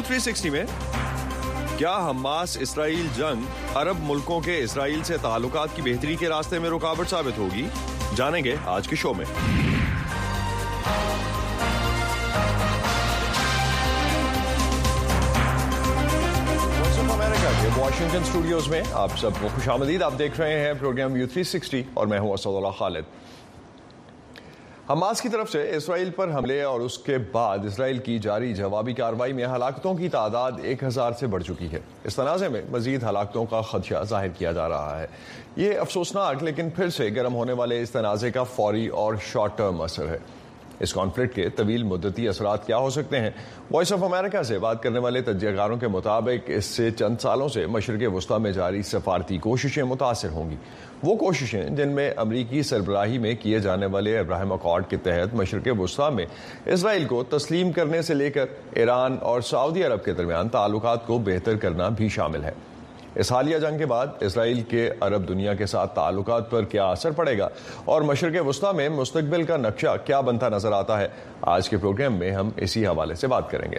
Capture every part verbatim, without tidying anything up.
تھری سکسٹی میں کیا حماس اسرائیل جنگ عرب ملکوں کے اسرائیل سے تعلقات کی بہتری کے راستے میں رکاوٹ ثابت ہوگی؟ جانیں گے آج کے شو میں۔ واشنگٹن اسٹوڈیوز میں آپ سب کو خوش آمدید۔ آپ دیکھ رہے ہیں پروگرام یو تھری سکسٹی اور میں ہوں اسد اللہ خالد۔ حماس کی طرف سے اسرائیل پر حملے اور اس کے بعد اسرائیل کی جاری جوابی کارروائی میں ہلاکتوں کی تعداد ایک ہزار سے بڑھ چکی ہے۔ اس تنازع میں مزید ہلاکتوں کا خدشہ ظاہر کیا جا رہا ہے۔ یہ افسوسناک لیکن پھر سے گرم ہونے والے اس تنازع کا فوری اور شارٹ ٹرم اثر ہے۔ اس کانفلکٹ کے طویل مدتی اثرات کیا ہو سکتے ہیں؟ وائس آف امریکہ سے بات کرنے والے تجزیہ کاروں کے مطابق اس سے چند سالوں سے مشرق وسطیٰ میں جاری سفارتی کوششیں متاثر ہوں گی۔ وہ کوششیں جن میں امریکی سربراہی میں کیے جانے والے ابراہیم اکارڈ کے تحت مشرق وسطیٰ میں اسرائیل کو تسلیم کرنے سے لے کر ایران اور سعودی عرب کے درمیان تعلقات کو بہتر کرنا بھی شامل ہے۔ اس حالیہ جنگ کے بعد اسرائیل کے عرب دنیا کے ساتھ تعلقات پر کیا اثر پڑے گا اور مشرق وسطیٰ میں مستقبل کا نقشہ کیا بنتا نظر آتا ہے، آج کے پروگرام میں ہم اسی حوالے سے بات کریں گے۔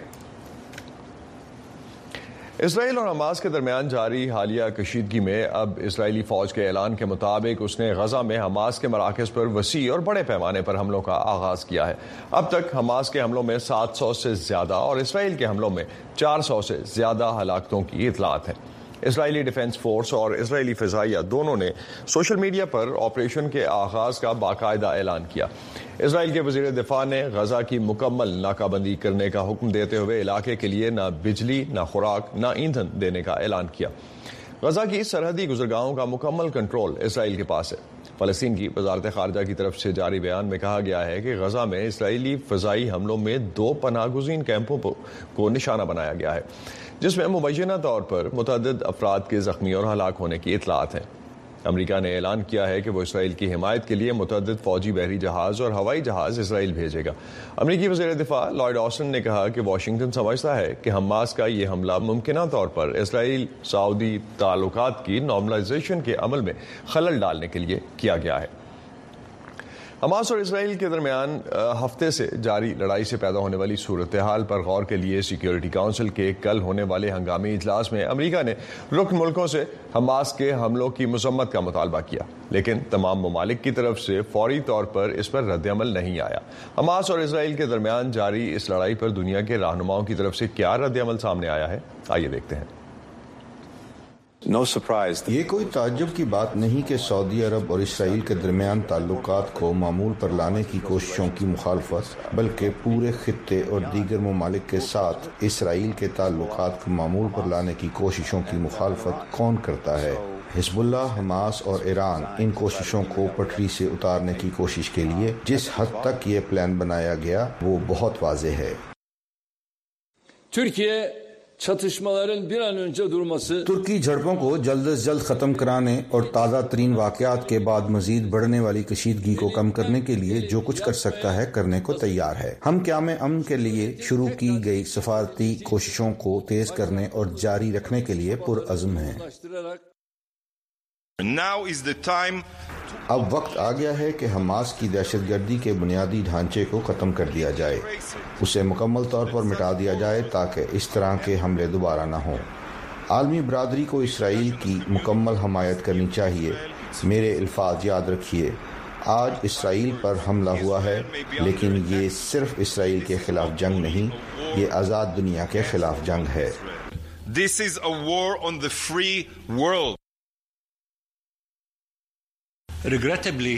اسرائیل اور حماس کے درمیان جاری حالیہ کشیدگی میں اب اسرائیلی فوج کے اعلان کے مطابق اس نے غزہ میں حماس کے مراکز پر وسیع اور بڑے پیمانے پر حملوں کا آغاز کیا ہے۔ اب تک حماس کے حملوں میں سات سو سے زیادہ اور اسرائیل کے حملوں میں چار سو سے زیادہ ہلاکتوں کی اطلاعات ہیں۔ اسرائیلی ڈیفنس فورس اور اسرائیلی فضائیہ دونوں نے سوشل میڈیا پر آپریشن کے آغاز کا باقاعدہ اعلان کیا۔ اسرائیل کے وزیر دفاع نے غزہ کی مکمل ناکہ بندی کرنے کا حکم دیتے ہوئے علاقے کے لیے نہ بجلی، نہ خوراک، نہ ایندھن دینے کا اعلان کیا۔ غزہ کی سرحدی گزرگاہوں کا مکمل کنٹرول اسرائیل کے پاس ہے۔ فلسطین کی وزارت خارجہ کی طرف سے جاری بیان میں کہا گیا ہے کہ غزہ میں اسرائیلی فضائی حملوں میں دو پناہ گزین کیمپوں کو نشانہ بنایا گیا ہے، جس میں مبینہ طور پر متعدد افراد کے زخمی اور ہلاک ہونے کی اطلاعات ہیں۔ امریکہ نے اعلان کیا ہے کہ وہ اسرائیل کی حمایت کے لیے متعدد فوجی بحری جہاز اور ہوائی جہاز اسرائیل بھیجے گا۔ امریکی وزیر دفاع لائیڈ آسٹن نے کہا کہ واشنگٹن سمجھتا ہے کہ حماس کا یہ حملہ ممکنہ طور پر اسرائیل سعودی تعلقات کی نارملائزیشن کے عمل میں خلل ڈالنے کے لیے کیا گیا ہے۔ حماس اور اسرائیل کے درمیان ہفتے سے جاری لڑائی سے پیدا ہونے والی صورتحال پر غور کے لیے سیکیورٹی کونسل کے کل ہونے والے ہنگامی اجلاس میں امریکہ نے رکن ملکوں سے حماس کے حملوں کی مذمت کا مطالبہ کیا، لیکن تمام ممالک کی طرف سے فوری طور پر اس پر رد عمل نہیں آیا۔ حماس اور اسرائیل کے درمیان جاری اس لڑائی پر دنیا کے رہنماؤں کی طرف سے کیا رد عمل سامنے آیا ہے، آئیے دیکھتے ہیں۔ No surprise. یہ کوئی تعجب کی بات نہیں کہ سعودی عرب اور اسرائیل کے درمیان تعلقات کو معمول پر لانے کی کوششوں کی مخالفت، بلکہ پورے خطے اور دیگر ممالک کے ساتھ اسرائیل کے تعلقات کو معمول پر لانے کی کوششوں کی مخالفت کون کرتا ہے؟ حزب اللہ، حماس اور ایران ان کوششوں کو پٹری سے اتارنے کی کوشش کے لیے جس حد تک یہ پلان بنایا گیا وہ بہت واضح ہے۔ ترکیہ çatışmaların bir an önce durması ترکی جھڑپوں کو جلد از جلد ختم کرانے اور تازہ ترین واقعات کے بعد مزید بڑھنے والی کشیدگی کو کم کرنے کے لیے جو کچھ کر سکتا ہے کرنے کو تیار ہے۔ ہم قیام امن کے لیے شروع کی گئی سفارتی کوششوں کو تیز کرنے اور جاری رکھنے کے لیے پرعزم ہیں۔ Now is the time. اب وقت آ گیا ہے کہ حماس کی دہشت گردی کے بنیادی ڈھانچے کو ختم کر دیا جائے، اسے مکمل طور پر مٹا دیا جائے تاکہ اس طرح کے حملے دوبارہ نہ ہوں۔ عالمی برادری کو اسرائیل کی مکمل حمایت کرنی چاہیے۔ میرے الفاظ یاد رکھیے، آج اسرائیل پر حملہ ہوا ہے، لیکن یہ صرف اسرائیل کے خلاف جنگ نہیں، یہ آزاد دنیا کے خلاف جنگ ہے۔ This is a war on the free world. Regrettably,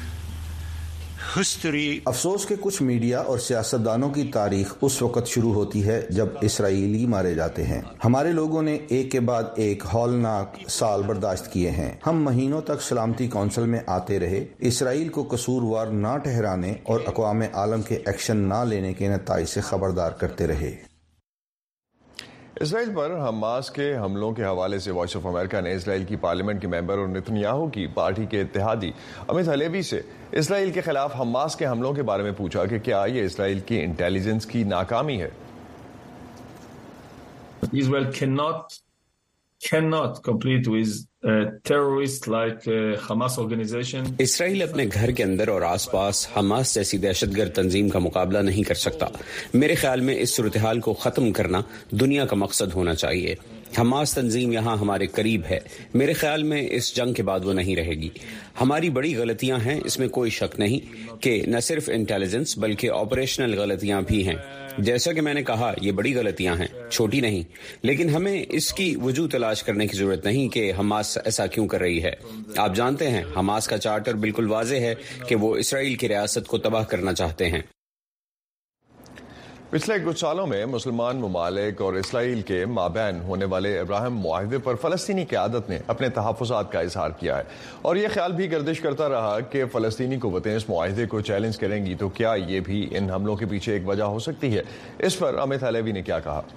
history افسوس کہ کچھ میڈیا اور سیاستدانوں کی تاریخ اس وقت شروع ہوتی ہے جب اسرائیلی مارے جاتے ہیں۔ ہمارے لوگوں نے ایک کے بعد ایک ہولناک سال برداشت کیے ہیں۔ ہم مہینوں تک سلامتی کونسل میں آتے رہے، اسرائیل کو قصوروار نہ ٹھہرانے اور اقوام عالم کے ایکشن نہ لینے کے نتائج سے خبردار کرتے رہے۔ اسرائیل پر حماس کے حملوں کے حوالے سے وائس آف امریکہ نے اسرائیل کی پارلیمنٹ کے ممبر اور نتنیاہو کی پارٹی کے اتحادی امیت ہلیوی سے اسرائیل کے خلاف حماس کے حملوں کے بارے میں پوچھا کہ کیا یہ اسرائیل کی انٹیلیجنس کی ناکامی ہے۔ Israel cannot cannot compete with uh, terrorists like uh, Hamas organization. اسرائیل اپنے گھر کے اندر اور آس پاس حماس جیسی دہشت گرد تنظیم کا مقابلہ نہیں کر سکتا. میرے خیال میں اس صورتحال کو ختم کرنا دنیا کا مقصد ہونا چاہیے. حماس تنظیم یہاں ہمارے قریب ہے. میرے خیال میں اس جنگ کے بعد وہ نہیں رہے گی. ہماری بڑی غلطیاں ہیں، اس میں کوئی شک نہیں کہ نہ صرف انٹیلیجنس بلکہ آپریشنل غلطیاں بھی ہیں. جیسا کہ میں نے کہا، یہ بڑی غلطیاں ہیں، چھوٹی نہیں. لیکن ہمیں اس کی وجہ تلاش کرنے کی ضرورت نہیں کہ حماس ایسا کیوں کر رہی ہے. آپ جانتے ہیں حماس کا چارٹر بالکل واضح ہے کہ وہ اسرائیل کی ریاست کو تباہ کرنا چاہتے ہیں. پچھلے کچھ سالوں میں مسلمان ممالک اور اسرائیل کے مابین ہونے والے ابراہم معاہدے پر فلسطینی قیادت نے اپنے تحفظات کا اظہار کیا ہے، اور یہ خیال بھی گردش کرتا رہا کہ فلسطینی قوتیں اس معاہدے کو چیلنج کریں گی تو کیا یہ بھی ان حملوں کے پیچھے ایک وجہ ہو سکتی ہے. اس پر امیت حلیوی نے کیا کہا.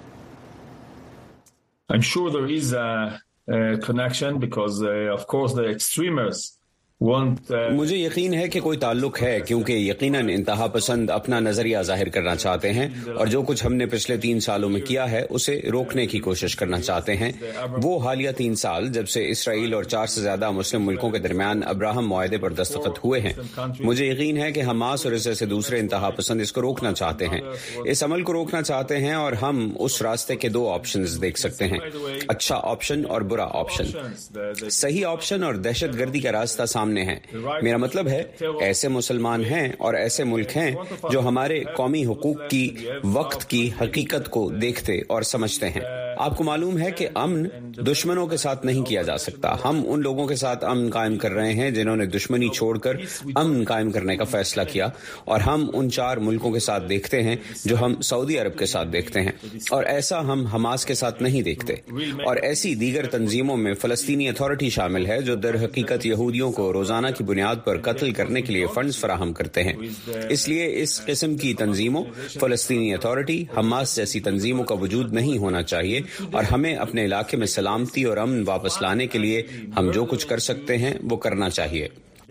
I'm sure there is a, a connection because uh, of course the extremists مجھے یقین ہے کہ کوئی تعلق ہے، کیونکہ یقیناً انتہا پسند اپنا نظریہ ظاہر کرنا چاہتے ہیں اور جو کچھ ہم نے پچھلے تین سالوں میں کیا ہے اسے روکنے کی کوشش کرنا چاہتے ہیں. وہ حالیہ تین سال جب سے اسرائیل اور چار سے زیادہ مسلم ملکوں کے درمیان ابراہم معاہدے پر دستخط ہوئے ہیں، مجھے یقین ہے کہ حماس اور اس سے دوسرے انتہا پسند اس کو روکنا چاہتے ہیں، اس عمل کو روکنا چاہتے ہیں. اور ہم اس راستے کے دو آپشنز دیکھ سکتے ہیں، اچھا آپشن اور برا آپشن. صحیح آپشن اور دہشت گردی کا راستہ سامنے ہیں. میرا مطلب ہے ایسے مسلمان ہیں اور ایسے ملک ہیں جو ہمارے قومی حقوق کی وقت کی حقیقت کو دیکھتے اور سمجھتے ہیں. آپ کو معلوم ہے کہ امن دشمنوں کے ساتھ نہیں کیا جا سکتا. ہم ان لوگوں کے ساتھ امن قائم کر رہے ہیں جنہوں نے دشمنی چھوڑ کر امن قائم کرنے کا فیصلہ کیا، اور ہم ان چار ملکوں کے ساتھ دیکھتے ہیں جو ہم سعودی عرب کے ساتھ دیکھتے ہیں، اور ایسا ہم حماس کے ساتھ نہیں دیکھتے. اور ایسی دیگر تنظیموں میں فلسطینی اتھارٹی شامل ہے جو در حقیقت یہودیوں کو روزانہ کی بنیاد پر قتل کرنے کے لیے فنڈز فراہم کرتے ہیں. اس لیے اس قسم کی تنظیموں، فلسطینی اتھارٹی، حماس جیسی تنظیموں کا وجود نہیں ہونا چاہیے. اور ہمیں اپنے علاقے میں سلامتی اور امن واپس لانے کے لیے ہم جو کچھ کر سکتے ہیں وہ کرنا چاہیے.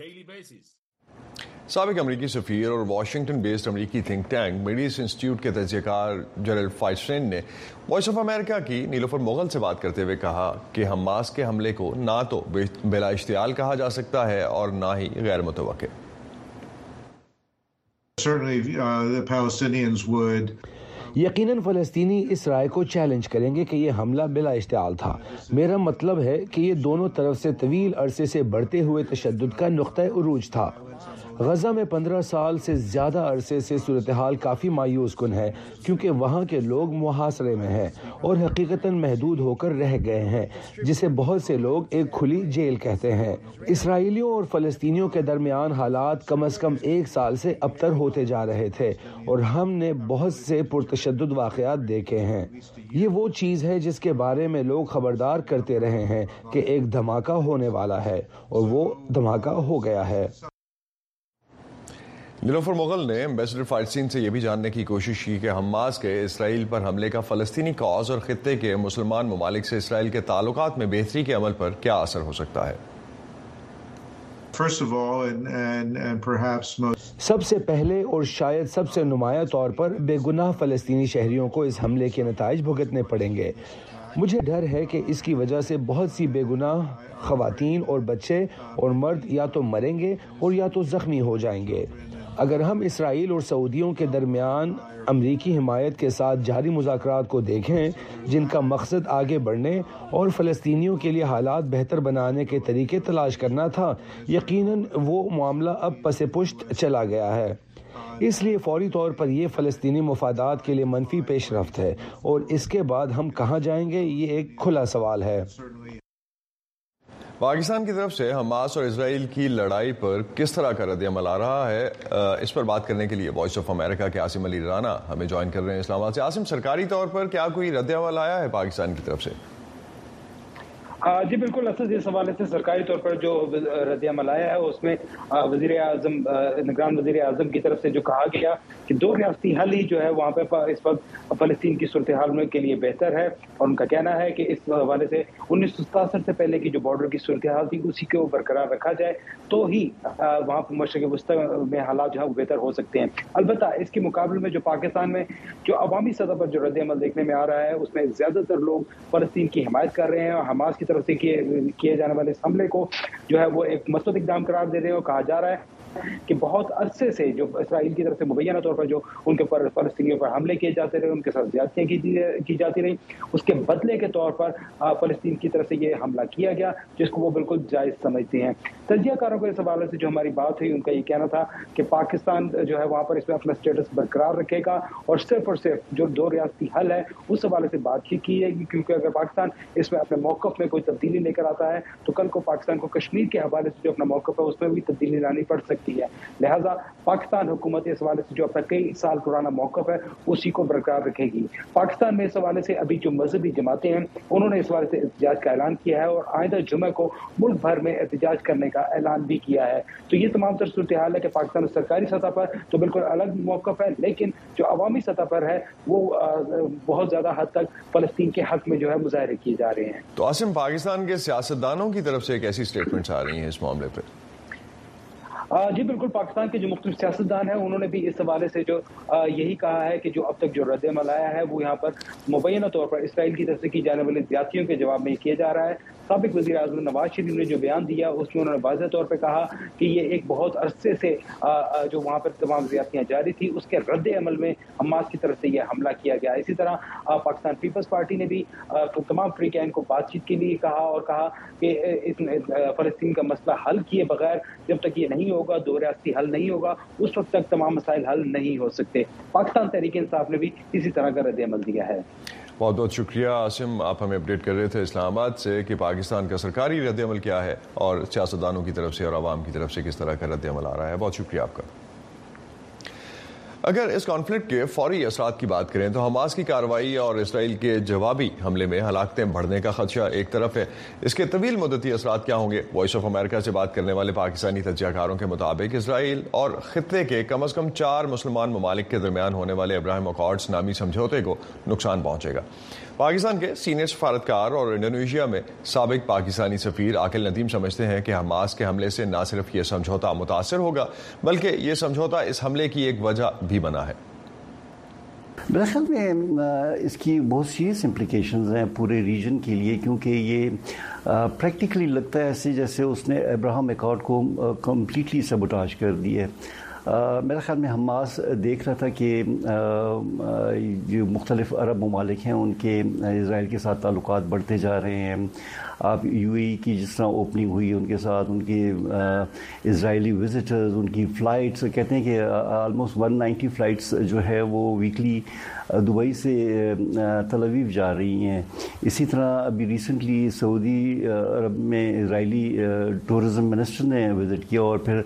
سابق امریکی سفیر اور واشنگٹن بیسڈ امریکی تھنک ٹینک میڈیس انسٹیٹیوٹ کے تجزیہ کار جیرلڈ فائٹسٹین نے وائس آف امریکہ کی نیلوفر مغل سے بات کرتے ہوئے کہا کہ حماس کے حملے کو نہ تو بلا اشتعال کہا جا سکتا ہے اور نہ ہی غیر متوقع. یقیناً فلسطینی اس رائے کو چیلنج کریں گے کہ یہ حملہ بلا اشتعال تھا. میرا مطلب ہے کہ یہ دونوں طرف سے طویل عرصے سے بڑھتے ہوئے تشدد کا نقطہ عروج تھا. غزہ میں پندرہ سال سے زیادہ عرصے سے صورتحال کافی مایوس کن ہے، کیونکہ وہاں کے لوگ محاصرے میں ہیں اور حقیقتاً محدود ہو کر رہ گئے ہیں، جسے بہت سے لوگ ایک کھلی جیل کہتے ہیں. اسرائیلیوں اور فلسطینیوں کے درمیان حالات کم از کم ایک سال سے ابتر ہوتے جا رہے تھے، اور ہم نے بہت سے پرتشدد واقعات دیکھے ہیں. یہ وہ چیز ہے جس کے بارے میں لوگ خبردار کرتے رہے ہیں کہ ایک دھماکہ ہونے والا ہے، اور وہ دھماکہ ہو گیا ہے. نیلوفر مغل نے ایمبیسڈر فائٹسٹین سے یہ بھی جاننے کی کوشش کی کہ حماس کے اسرائیل پر حملے کا فلسطینی کاز اور خطے کے مسلمان ممالک سے اسرائیل کے تعلقات میں بہتری کے عمل پر کیا اثر ہو سکتا ہے. سب سے پہلے اور شاید سب سے نمایاں طور پر بے گناہ فلسطینی شہریوں کو اس حملے کے نتائج بھگتنے پڑیں گے. مجھے ڈر ہے کہ اس کی وجہ سے بہت سی بے گناہ خواتین اور بچے اور مرد یا تو مریں گے اور یا تو زخمی ہو جائیں گے. اگر ہم اسرائیل اور سعودیوں کے درمیان امریکی حمایت کے ساتھ جاری مذاکرات کو دیکھیں، جن کا مقصد آگے بڑھنے اور فلسطینیوں کے لیے حالات بہتر بنانے کے طریقے تلاش کرنا تھا، یقیناً وہ معاملہ اب پس پشت چلا گیا ہے. اس لیے فوری طور پر یہ فلسطینی مفادات کے لیے منفی پیش رفت ہے، اور اس کے بعد ہم کہاں جائیں گے یہ ایک کھلا سوال ہے. پاکستان کی طرف سے حماس اور اسرائیل کی لڑائی پر کس طرح کا رد عمل آ رہا ہے، اس پر بات کرنے کے لیے وائس آف امریکہ کے عاصم علی رانا ہمیں جوائن کر رہے ہیں اسلام آباد سے. عاصم، سرکاری طور پر کیا کوئی رد عمل آیا ہے پاکستان کی طرف سے؟ جی بالکل، اسد اس حوالے سے سرکاری طور پر جو رد عمل آیا ہے اس میں وزیر اعظم نگران وزیر اعظم کی طرف سے جو کہا گیا کہ دو ریاستی حل ہی جو ہے وہاں پہ اس وقت فلسطین کی صورتحال کے لیے بہتر ہے، اور ان کا کہنا ہے کہ اس حوالے سے انیس سو ستاسٹھ سے پہلے کی جو بارڈر کی صورتحال تھی اسی کو برقرار رکھا جائے تو ہی وہاں پر مشرق وسطی میں حالات جو ہے وہ بہتر ہو سکتے ہیں۔ البتہ اس کے مقابلے میں جو پاکستان میں جو عوامی سطح پر جو رد عمل دیکھنے میں آ رہا ہے اس میں زیادہ تر لوگ فلسطین کی حمایت کر رہے ہیں اور حماس کی طرف سے کیے کیے جانے والے اس حملے کو جو ہے وہ ایک مثبت اقدام قرار دے رہے ہیں، اور کہا جا رہا ہے کہ بہت عرصے سے جو اسرائیل کی طرف سے مبینہ طور پر جو ان کے پر فلسطینیوں پر حملے کیے جاتے رہے، ان کے ساتھ زیادتیاں کی جاتی رہیں، اس کے بدلے کے طور پر فلسطین کی طرف سے یہ حملہ کیا گیا جس کو وہ بالکل جائز سمجھتے ہیں۔ تجزیہ کاروں کو اس حوالے سے جو ہماری بات ہوئی ان کا یہ کہنا تھا کہ پاکستان جو ہے وہاں پر اس میں اپنا اسٹیٹس برقرار رکھے گا اور صرف اور صرف جو دو ریاستی حل ہے اس حوالے سے بات چیت کی جائے گی، کیونکہ اگر پاکستان اس میں اپنے موقف میں کوئی تبدیلی لے کر آتا ہے تو کل کو پاکستان کو کشمیر کے حوالے سے جو اپنا موقف ہے اس میں بھی تبدیلی لانی پڑ سکتی ہے۔ لہٰذا پاکستان حکومت اس حوالے سے جو اپنا کئی سال پرانا موقف ہے اسی کو برقرار رکھے گی۔ پاکستان میں اس حوالے سے ابھی جو مذہبی جماعتیں ہیں انہوں نے اس حوالے سے احتجاج کا اعلان کیا ہے اور آئندہ جمعہ کو ملک بھر میں احتجاج کرنے کا اعلان بھی کیا ہے۔ تو یہ تمام تر صورتحال ہے کہ پاکستان سرکاری سطح پر تو بالکل الگ موقف ہے، لیکن جو عوامی سطح پر ہے وہ بہت زیادہ حد تک فلسطین کے حق میں جو ہے مظاہرے کیے جا رہے ہیں۔ تو عاصم، پاکستان کے سیاستدانوں کی طرف سے کیسی اسٹیٹمنٹس آ رہی ہیں اس معاملے پہ؟ جی بالکل، پاکستان کے جو مختلف سیاستدان ہیں انہوں نے بھی اس حوالے سے جو یہی کہا ہے کہ جو اب تک جو رد عمل آیا ہے وہ یہاں پر مبینہ طور پر اسرائیل کی طرف سے کی جانے والی زیادتیوں کے جواب میں کیا جا رہا ہے۔ سابق وزیر اعظم نواز شریف نے جو بیان دیا اس میں انہوں نے واضح طور پہ کہا کہ یہ ایک بہت عرصے سے جو وہاں پر تمام زیادتیاں جاری تھی اس کے رد عمل میں حماس کی طرف سے یہ حملہ کیا گیا۔ اسی طرح پاکستان پیپلز پارٹی نے بھی تمام فریقین کو بات چیت کے لیے کہا اور کہا کہ فلسطین کا مسئلہ حل کیے بغیر جب تک یہ نہیں ہوگا، دو ریاستی حل نہیں ہوگا، اس وقت تک تمام مسائل حل نہیں ہو سکتے۔ پاکستان تحریک انصاف نے بھی اسی طرح کا رد عمل دیا ہے۔ بہت بہت شکریہ عاصم، آپ ہمیں اپڈیٹ کر رہے تھے اسلام آباد سے کہ پاکستان کا سرکاری رد عمل کیا ہے اور سیاستدانوں کی طرف سے اور عوام کی طرف سے کس طرح کا رد عمل آ رہا ہے۔ بہت شکریہ آپ کا۔ اگر اس کانفلکٹ کے فوری اثرات کی بات کریں تو حماس کی کارروائی اور اسرائیل کے جوابی حملے میں ہلاکتیں بڑھنے کا خدشہ ایک طرف ہے، اس کے طویل مدتی اثرات کیا ہوں گے؟ وائس آف امریکہ سے بات کرنے والے پاکستانی تجزیہ کاروں کے مطابق اسرائیل اور خطے کے کم از کم چار مسلمان ممالک کے درمیان ہونے والے ابراہیم اکارڈز نامی سمجھوتے کو نقصان پہنچے گا۔ پاکستان کے سینئر سفارتکار اور انڈونیشیا میں سابق پاکستانی سفیر عاقل ندیم سمجھتے ہیں کہ حماس کے حملے سے نہ صرف یہ سمجھوتا متاثر ہوگا بلکہ یہ سمجھوتا اس حملے کی ایک وجہ بھی بنا ہے۔ میرے خیال میں اس کی بہت سیریس امپلیکیشنز ہیں پورے ریجن کے لیے، کیونکہ یہ پریکٹیکلی لگتا ہے ایسے جیسے اس نے ابراہم اکارڈ کو کمپلیٹلی سیبوٹاج کر دیا ہے۔ میرے خیال میں حماس دیکھ رہا تھا کہ جو مختلف عرب ممالک ہیں ان کے اسرائیل کے ساتھ تعلقات بڑھتے جا رہے ہیں۔ آپ یو اے ای کی جس طرح اوپننگ ہوئی ان کے ساتھ، ان کے اسرائیلی وزٹرز، ان کی فلائٹس، کہتے ہیں کہ آلموسٹ ون نائنٹی فلائٹس جو ہے وہ ویکلی دبئی سے تل اویو جا رہی ہیں۔ اسی طرح ابھی ریسنٹلی سعودی عرب میں اسرائیلی ٹورزم منسٹر نے وزٹ کیا، اور پھر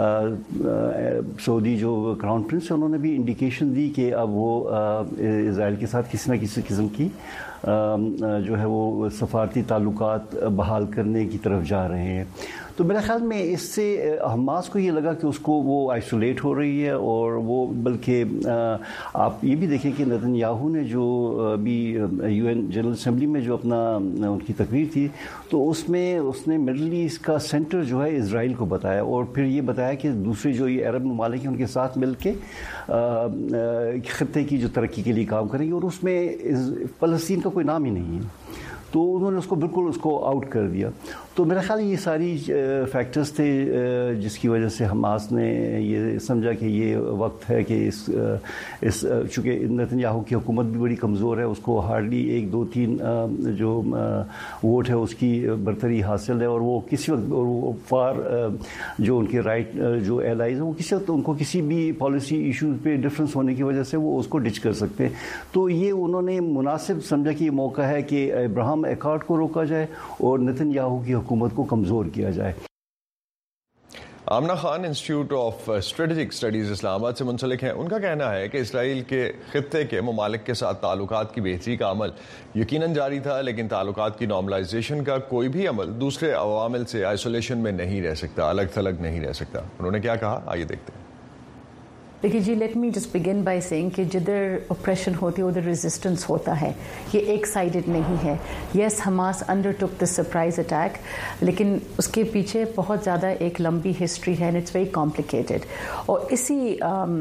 سعودی جو کراؤن پرنس ہیں انہوں نے بھی انڈیکیشن دی کہ اب وہ اسرائیل کے ساتھ کسی نہ کسی قسم کی جو ہے وہ سفارتی تعلقات بحال کرنے کی طرف جا رہے ہیں۔ تو میرے خیال میں اس سے حماس کو یہ لگا کہ اس کو وہ آئسولیٹ ہو رہی ہے، اور وہ بلکہ آپ یہ بھی دیکھیں کہ نتن یاہو نے جو ابھی یو این جنرل اسمبلی میں جو اپنا ان کی تقریر تھی تو اس میں اس نے مڈل ایسٹ کا سینٹر جو ہے اسرائیل کو بتایا، اور پھر یہ بتایا کہ دوسرے جو یہ عرب ممالک ہیں ان کے ساتھ مل کے خطے کی جو ترقی کے لیے کام کریں گے، اور اس میں فلسطین کا کوئی نام ہی نہیں ہے۔ تو انہوں نے اس کو بالکل اس کو آؤٹ کر دیا۔ تو میرا خیال یہ ساری فیکٹرز تھے جس کی وجہ سے حماس نے یہ سمجھا کہ یہ وقت ہے کہ اس اس چونکہ نتن یاہو کی حکومت بھی بڑی کمزور ہے، اس کو ہارڈلی ایک دو تین جو ووٹ ہے اس کی برتری حاصل ہے، اور وہ کسی وقت وہ فار جو ان کے رائٹ جو ایلائز ہیں وہ کسی وقت ان کو کسی بھی پالیسی ایشوز پہ ڈفرینس ہونے کی وجہ سے وہ اس کو ڈچ کر سکتے ہیں۔ تو یہ انہوں نے مناسب سمجھا کہ یہ موقع ہے کہ ابراہم اکارڈ کو روکا جائے اور نتن یاہو کی حکومت کو کمزور کیا جائے۔ آمنہ خان انسٹیٹیوٹ آف اسٹریٹجک اسٹڈیز اسلام آباد سے منسلک ہیں. ان کا کہنا ہے کہ اسرائیل کے خطے کے ممالک کے ساتھ تعلقات کی بہتری کا عمل یقیناً جاری تھا، لیکن تعلقات کی نارملائزیشن کا کوئی بھی عمل دوسرے عوامل سے آئسولیشن میں نہیں رہ سکتا، الگ تھلگ نہیں رہ سکتا. انہوں نے کیا کہا، آئیے دیکھتے ہیں. دیکھیے جی، لیٹ می جسٹ بگن بائی سینگ کہ جدھر اپریشن ہوتی ہے ادھر ریزسٹنس ہوتا ہے، یہ ایک سائیڈڈ نہیں ہے. یس، حماس انڈر ٹک دس سرپرائز اٹیک، لیکن اس کے پیچھے بہت زیادہ ایک لمبی ہسٹری ہے اینڈ اٹس ویری کمپلیکیٹڈ. اور اسی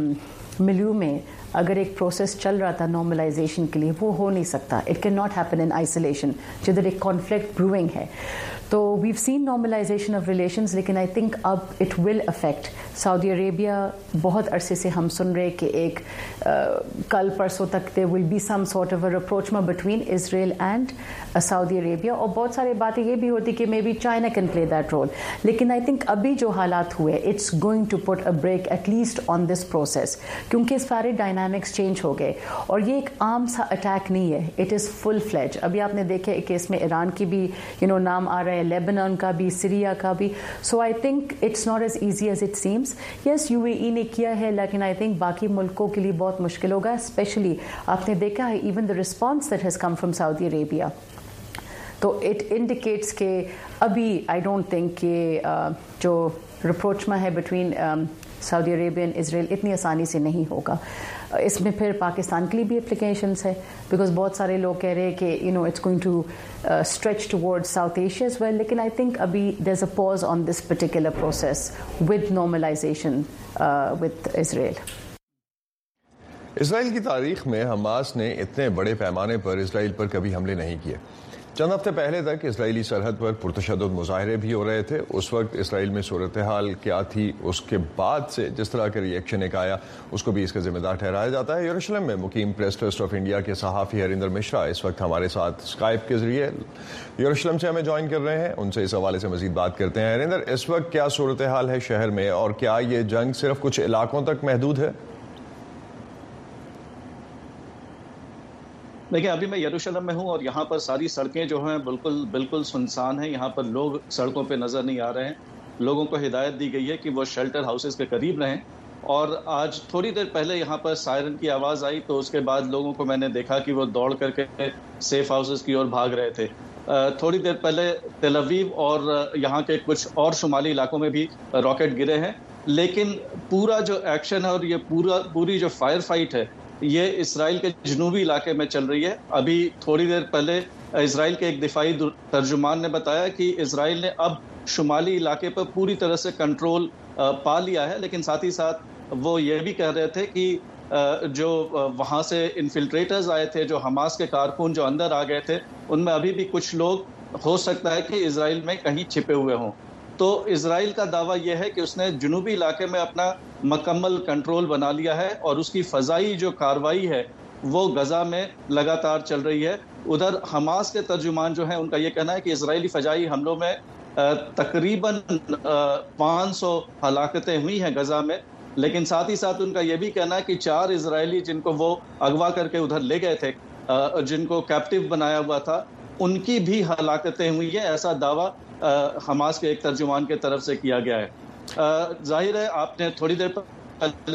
ملیو میں اگر ایک پروسیس چل رہا تھا نارملائزیشن کے لیے، وہ ہو نہیں سکتا. اٹ کین ناٹ ہیپن ان آئسولیشن جدھر ایک کانفلکٹ بروئنگ ہے. تو ویو سین نارملائزیشن آف ریلیشنز، لیکن آئی تھنک اب اٹ ول افیکٹ سعودی عربیہ. بہت عرصے سے ہم سن رہے کہ ایک کل پرسوں تک دیر ول بی سم سارٹ آف اے رپروچمنٹ بٹوین اسرائیل اینڈ سعودی عربیہ، اور بہت ساری باتیں یہ بھی ہوتی کہ مے بی چائنا کین پلے دیٹ رول. لیکن آئی تھنک ابھی جو حالات ہوئے اٹس گوئنگ ٹو پٹ اے بریک ایٹ لیسٹ آن دس پروسیس، کیونکہ سارے ڈائنامکس چینج ہو گئے. اور یہ ایک عام سا اٹیک نہیں ہے، اٹ از فل فلیج. ابھی آپ نے دیکھا کہ اس میں ایران کی بھی یو نو نام آ رہا ہے، لیبنان کا بھی، سیریا کا بھی. سو آئی تھنک اٹس ناٹ ایز ایزی ایز اٹ سیمس. یس، یو اے ای نے کیا ہے، لیکن آئی تھنک باقی ملکوں کے لیے بہت مشکل ہوگا. اسپیشلی آپ نے دیکھا ہے ایون دا رسپانس دیٹ ہیز کم فرام سعودی عربیہ. تو اٹ انڈیکیٹس کہ ابھی آئی ڈونٹ تھنک کہ جو رپروچما ہے بٹوین سعودی عربیہ اینڈ اسرائیل اتنی آسانی سے نہیں ہوگا. اس میں پھر پاکستان کے لیے بھی اپلیکیشنس ہے، بیکاز بہت سارے لوگ کہہ رہے ہیں کہ یو نو اٹس گوئنگ ٹو اسٹریچ ٹوورڈ ساؤتھ ایشیا ایز ویل. لیکن آئی تھنک ابھی دیر از اے پاز آن دس پرٹیکولر پروسیس ود نارملائزیشن ود اسرائیل. اسرائیل کی تاریخ میں حماس نے اتنے بڑے پیمانے پر اسرائیل پر کبھی حملے نہیں کیے. چند ہفتے پہلے تک اسرائیلی سرحد پر پرتشدد مظاہرے بھی ہو رہے تھے. اس وقت اسرائیل میں صورتحال کیا تھی، اس کے بعد سے جس طرح کا ری ایکشن ایک آیا، اس کو بھی اس کا ذمہ دار ٹھہرایا جاتا ہے. یروشلم میں مقیم پریس ٹرسٹ آف انڈیا کے صحافی ہریندر مشرا اس وقت ہمارے ساتھ اسکائپ کے ذریعے یروشلم سے ہمیں جوائن کر رہے ہیں. ان سے اس حوالے سے مزید بات کرتے ہیں. ہریندر، اس وقت کیا صورتحال ہے شہر میں، اور کیا یہ جنگ صرف کچھ علاقوں تک محدود ہے؟ دیکھیں، ابھی میں یروشلم میں ہوں اور یہاں پر ساری سڑکیں جو ہیں بالکل بالکل سنسان ہیں. یہاں پر لوگ سڑکوں پہ نظر نہیں آ رہے ہیں. لوگوں کو ہدایت دی گئی ہے کہ وہ شیلٹر ہاؤسز کے قریب رہیں. اور آج تھوڑی دیر پہلے یہاں پر سائرن کی آواز آئی تو اس کے بعد لوگوں کو میں نے دیکھا کہ وہ دوڑ کر کے سیف ہاؤسز کی اور بھاگ رہے تھے. تھوڑی دیر پہلے تل اویو اور یہاں کے کچھ اور شمالی علاقوں میں بھی راکٹ گرے ہیں. لیکن پورا جو ایکشن ہے اور یہ پورا پوری جو فائر فائٹ ہے یہ اسرائیل کے جنوبی علاقے میں چل رہی ہے. ابھی تھوڑی دیر پہلے اسرائیل کے ایک دفاعی ترجمان نے بتایا کہ اسرائیل نے اب شمالی علاقے پر پوری طرح سے کنٹرول پا لیا ہے. لیکن ساتھ ہی ساتھ وہ یہ بھی کہہ رہے تھے کہ جو وہاں سے انفلٹریٹرز آئے تھے، جو حماس کے کارکن جو اندر آ گئے تھے، ان میں ابھی بھی کچھ لوگ ہو سکتا ہے کہ اسرائیل میں کہیں چھپے ہوئے ہوں. تو اسرائیل کا دعویٰ یہ ہے کہ اس نے جنوبی علاقے میں اپنا مکمل کنٹرول بنا لیا ہے اور اس کی فضائی جو کارروائی ہے وہ غزہ میں لگاتار چل رہی ہے. ادھر حماس کے ترجمان جو ہیں ان کا یہ کہنا ہے کہ اسرائیلی فضائی حملوں میں تقریباً پانچ سو ہلاکتیں ہوئی ہیں غزہ میں. لیکن ساتھ ہی ساتھ ان کا یہ بھی کہنا ہے کہ چار اسرائیلی جن کو وہ اغوا کر کے ادھر لے گئے تھے، جن کو کیپٹیو بنایا ہوا تھا، ان کی بھی ہلاکتیں ہوئی ہیں. ایسا دعویٰ حماس کے ایک ترجمان کی طرف سے کیا گیا ہے. ظاہر ہے آپ نے تھوڑی دیر پہلے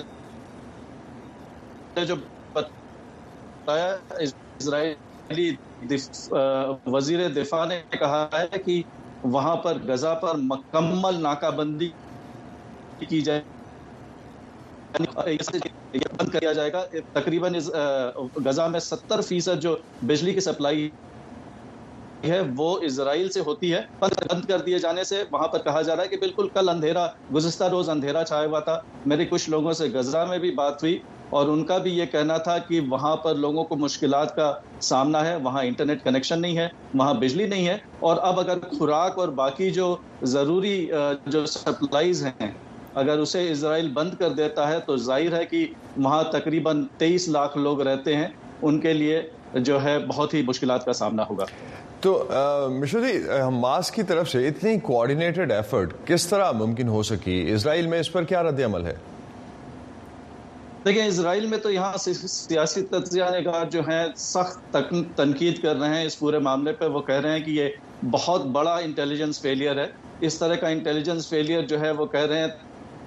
جو بتایا، اسرائیلی وزیر دفاع نے کہا ہے کہ وہاں پر غزہ پر مکمل ناکہ بندی کی جائے، بند کیا جائے گا. تقریباً غزہ میں ستر فیصد جو بجلی کی سپلائی ہے وہ اسرائیل سے ہوتی ہے. بند کر دیے جانے سے وہاں پر کہا جا رہا ہے کہ بالکل کل اندھیرا، گزشتہ روز اندھیرا چھایا ہوا تھا. میری کچھ لوگوں سے غزہ میں بھی بات ہوئی اور ان کا بھی یہ کہنا تھا کہ وہاں پر لوگوں کو مشکلات کا سامنا ہے. وہاں انٹرنیٹ کنیکشن نہیں ہے، وہاں بجلی نہیں ہے، اور اب اگر خوراک اور باقی جو ضروری جو سپلائیز ہیں اگر اسے اسرائیل بند کر دیتا ہے تو ظاہر ہے کہ وہاں تقریباً تیئیس لاکھ لوگ رہتے ہیں، ان کے لیے جو ہے بہت ہی مشکلات کا سامنا ہوگا. تو مشرا جی، حماس کی طرف سے اتنی کوآرڈینیٹڈ ایفرٹ کس طرح ممکن ہو سکی؟ اسرائیل میں اس پر کیا رد عمل ہے؟ دیکھیں، اسرائیل میں تو یہاں سیاسی تجزیہ نگار جو ہیں سخت تنقید کر رہے ہیں اس پورے معاملے پہ. وہ کہہ رہے ہیں کہ یہ بہت بڑا انٹیلیجنس فیلئر ہے اس طرح کا انٹیلیجنس فیلئر جو ہے وہ کہہ رہے ہیں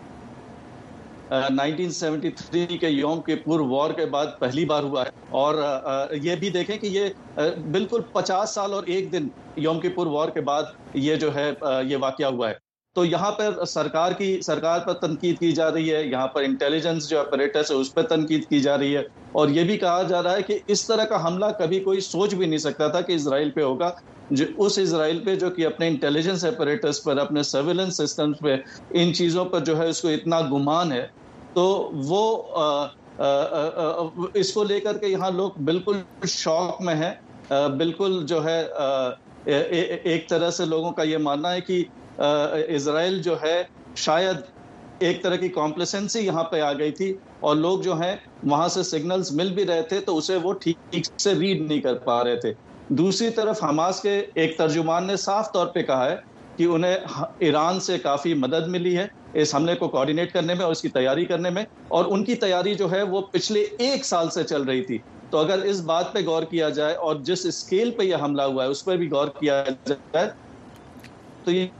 نائنٹین سیونٹی تھری کے یوم کپور وار کے بعد پہلی بار ہوا ہے. اور یہ بھی دیکھیں کہ یہ بالکل پچاس سال اور ایک دن یوم کپور وار کے بعد یہ جو ہے یہ واقعہ ہوا ہے. تو یہاں پر سرکار کی سرکار پر تنقید کی جا رہی ہے, یہاں پر انٹیلیجنس جو اپریٹس ہے اس پہ تنقید کی جا رہی ہے, اور یہ بھی کہا جا رہا ہے کہ اس طرح کا حملہ کبھی کوئی سوچ بھی نہیں سکتا تھا کہ اسرائیل پہ ہوگا, جو اس اسرائیل پہ جو کہ اپنے انٹیلیجنس اپریٹس پر, اپنے سرویلنس سسٹمز پہ, ان چیزوں پر جو ہے اس کو اتنا گمان ہے. تو وہ آ, آ, آ, اس کو لے کر کے یہاں لوگ بالکل شوق میں ہیں. بالکل جو ہے آ, ایک طرح سے لوگوں کا یہ ماننا ہے کہ اسرائیل جو ہے شاید ایک طرح کی کمپلیسنسی یہاں پہ آ گئی تھی, اور لوگ جو ہیں وہاں سے سگنلز مل بھی رہے تھے تو اسے وہ ٹھیک سے ریڈ نہیں کر پا رہے تھے. دوسری طرف حماس کے ایک ترجمان نے صاف طور پہ کہا ہے کہ انہیں ایران سے کافی مدد ملی ہے اس حملے کو کوارڈینیٹ کرنے میں اور اس کی تیاری کرنے میں, اور ان کی تیاری جو ہے وہ پچھلے ایک سال سے چل رہی تھی. تو اگر اس بات پہ غور کیا جائے اور جس اسکیل پہ یہ حملہ ہوا ہے اس پہ بھی غور کیا جائے تو یہ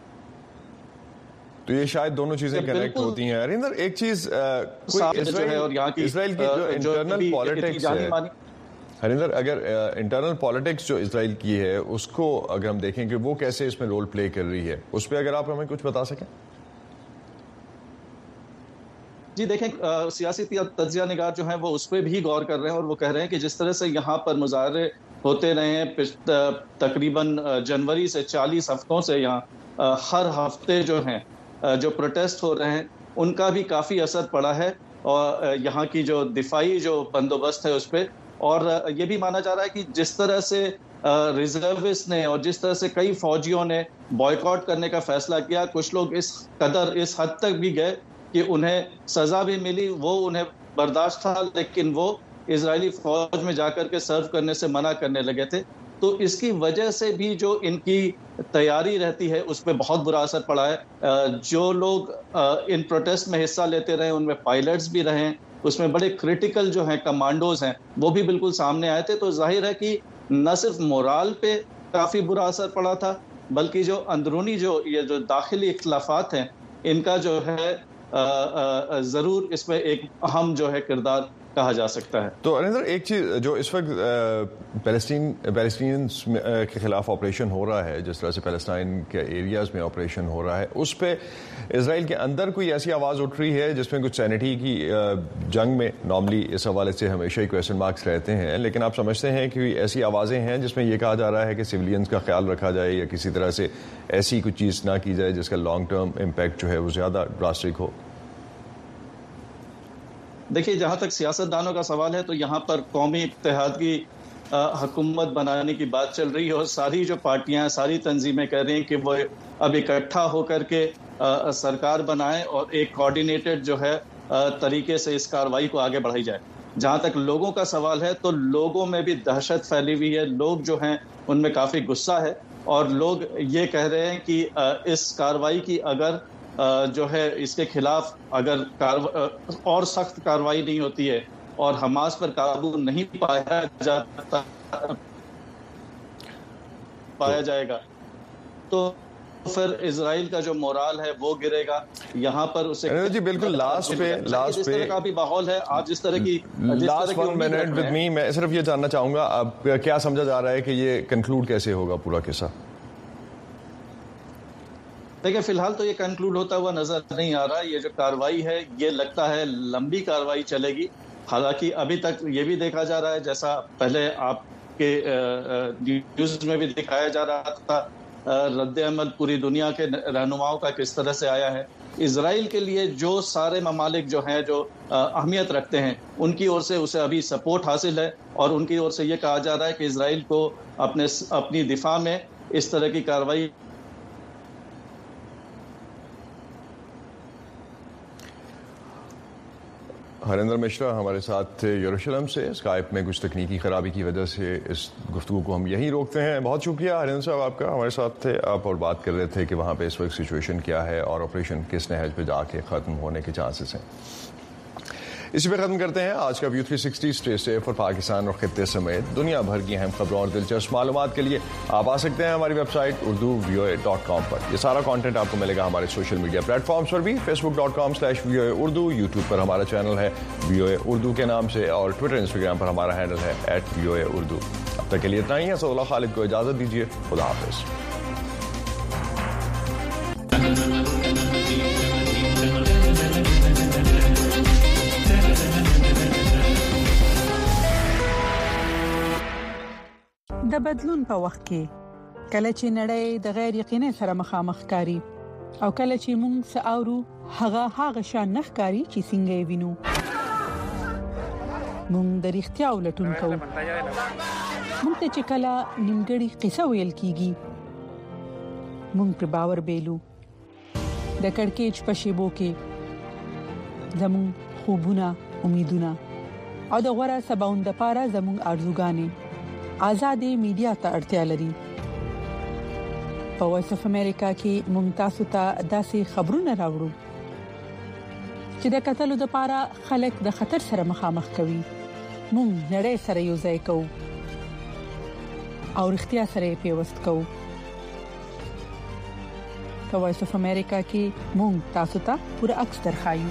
تو یہ شاید دونوں چیزیں کنیکٹ ہوتی ہیں. ہریندر, ایک چیز اسرائیل کی جو انٹرنل پالیٹکس ہے, ہریندر اگر انٹرنل پالیٹکس جو اسرائیل کی ہے اس کو اگر ہم دیکھیں کہ وہ کیسے اس میں رول پلے کر رہی ہے, اس پہ اگر آپ ہمیں کچھ بتا سکیں. جی دیکھیں, سیاسی تجزیہ نگار جو ہیں وہ اس پہ بھی غور کر رہے ہیں, اور وہ کہہ رہے ہیں کہ جس طرح سے یہاں پر مظاہرے ہوتے رہے ہیں تقریباً جنوری سے چالیس ہفتوں سے, یہاں ہر ہفتے جو ہیں جو پروٹیسٹ ہو رہے ہیں ان کا بھی کافی اثر پڑا ہے اور یہاں کی جو دفاعی جو بندوبست ہے اس پہ. اور یہ بھی مانا جا رہا ہے کہ جس طرح سے ریزروسٹ نے اور جس طرح سے کئی فوجیوں نے بائیکاٹ کرنے کا فیصلہ کیا, کچھ لوگ اس قدر اس حد تک بھی گئے کہ انہیں سزا بھی ملی, وہ انہیں برداشت تھا, لیکن وہ اسرائیلی فوج میں جا کر کے سرو کرنے سے منع کرنے لگے تھے. تو اس کی وجہ سے بھی جو ان کی تیاری رہتی ہے اس پہ بہت برا اثر پڑا ہے. جو لوگ ان پروٹیسٹ میں حصہ لیتے رہے ان میں پائلٹس بھی رہے, اس میں بڑے کریٹیکل جو ہیں کمانڈوز ہیں وہ بھی بالکل سامنے آئے تھے. تو ظاہر ہے کہ نہ صرف مورال پہ کافی برا اثر پڑا تھا بلکہ جو اندرونی جو یہ جو داخلی اختلافات ہیں ان کا جو ہے ضرور اس میں ایک اہم جو ہے کردار کہا جا سکتا ہے. تو ہریندر, ایک چیز جو اس وقت پیلسٹین پیلسٹینینز کے خلاف آپریشن ہو رہا ہے, جس طرح سے پیلسٹائن کے ایریاز میں آپریشن ہو رہا ہے, اس پہ اسرائیل کے اندر کوئی ایسی آواز اٹھ رہی ہے جس میں کچھ سینٹی کی جنگ میں نارملی اس حوالے سے ہمیشہ ہی کویسچن مارکس رہتے ہیں, لیکن آپ سمجھتے ہیں کہ ایسی آوازیں ہیں جس میں یہ کہا جا رہا ہے کہ سویلینز کا خیال رکھا جائے یا کسی طرح سے ایسی کوئی چیز نہ کی جائے جس کا لانگ ٹرم امپیکٹ جو ہے وہ زیادہ ڈراسٹک ہو؟ دیکھیے, جہاں تک سیاست دانوں کا سوال ہے تو یہاں پر قومی اتحاد کی حکومت بنانے کی بات چل رہی ہے, اور ساری جو پارٹیاں ساری تنظیمیں کہہ رہی ہیں کہ وہ اب اکٹھا ہو کر کے سرکار بنائیں اور ایک کوارڈینیٹڈ جو ہے طریقے سے اس کارروائی کو آگے بڑھائی جائے. جہاں تک لوگوں کا سوال ہے تو لوگوں میں بھی دہشت پھیلی ہوئی ہے, لوگ جو ہیں ان میں کافی غصہ ہے, اور لوگ یہ کہہ رہے ہیں کہ اس کارروائی کی اگر جو ہے اس کے خلاف اگر اور سخت کارروائی نہیں ہوتی ہے اور حماس پر قابو نہیں پایا جاتا پایا جائے گا تو پھر اسرائیل کا جو مورال ہے وہ گرے گا. یہاں پر اسے جی بالکل لاسٹ پہ لاسٹ پہ کا بھی ماحول ہے. آپ جس طرح کی لاسٹ ون منٹ ود می, میں صرف یہ جاننا چاہوں گا اب کیا سمجھا جا رہا ہے کہ یہ کنکلوڈ کیسے ہوگا پورا قصہ؟ دیکھیں, فی الحال تو یہ کنکلوڈ ہوتا ہوا نظر نہیں آ رہا. یہ جو کارروائی ہے یہ لگتا ہے لمبی کارروائی چلے گی. حالانکہ ابھی تک یہ بھی دیکھا جا رہا ہے جیسا پہلے آپ کے نیوز میں بھی دکھایا جا رہا تھا, رد عمل پوری دنیا کے رہنماؤں کا کس طرح سے آیا ہے. اسرائیل کے لیے جو سارے ممالک جو ہیں جو اہمیت رکھتے ہیں ان کی اور سے اسے ابھی سپورٹ حاصل ہے, اور ان کی اور سے یہ کہا جا رہا ہے کہ اسرائیل کو اپنے اپنی دفاع میں اس طرح کی کارروائی. ہریندر مشرا ہمارے ساتھ تھے یروشلم سے. اسکائپ میں کچھ تکنیکی خرابی کی وجہ سے اس گفتگو کو ہم یہیں روکتے ہیں. بہت شکریہ ہریندر صاحب آپ کا, ہمارے ساتھ تھے آپ اور بات کر رہے تھے کہ وہاں پہ اس وقت سچویشن کیا ہے اور آپریشن کس نہج پہ جا کے ختم ہونے کے چانسز ہیں. इसी पे खत्म करते हैं आज का view three sixty. Stay safe और पाकिस्तान और खित्ते समेत दुनिया भर की अहम खबरों और दिलचस्प मालूमात के लिए आप आ सकते हैं हमारी website Urdu V O A dot com पर। यह सारा कंटेंट आपको मिलेगा हमारे सोशल मीडिया प्लेटफॉर्म्स पर भी, Facebook dot com slash V O A Urdu, YouTube पर हमारा चैनल है वी ओ ए उर्दू के नाम से, और ट्विटर इंस्टाग्राम पर हमारा हैंडल है at V O A Urdu. अब तक के लिए इतना ही है। सदुल्लाह खालिद को इजाजत दीजिए। खुदा हाफिज। د بدلون په وخت کې کله چې نړۍ د غیر یقیني سره مخامخ کاری او کله چې موږ ساورو هغه هغه شان نخکاری چې څنګه یې وینو، موږ د اړتیا ولټون کوو. موږ ته چې کله نیمګړی قصه ویل کیږي موږ پر باور بیلو. د کڑکېچ په شیبو کې زموږ خوبونه، امیدونه او د غوړه سباوند لپاره زموږ ارزوګانې آزادې میډیا ته اړتیا لري. په وایس اف امریکا کې ممتاز ته داسې خبرونه راوړو چې د قتلو لپاره خلک د خطر سره مخامخ کوي. موږ نړۍ سره یو ځای کوو او اړتیا سره پیوست کوو. په وایس اف امریکا کې موږ تاسو ته پوره عکس درخایو.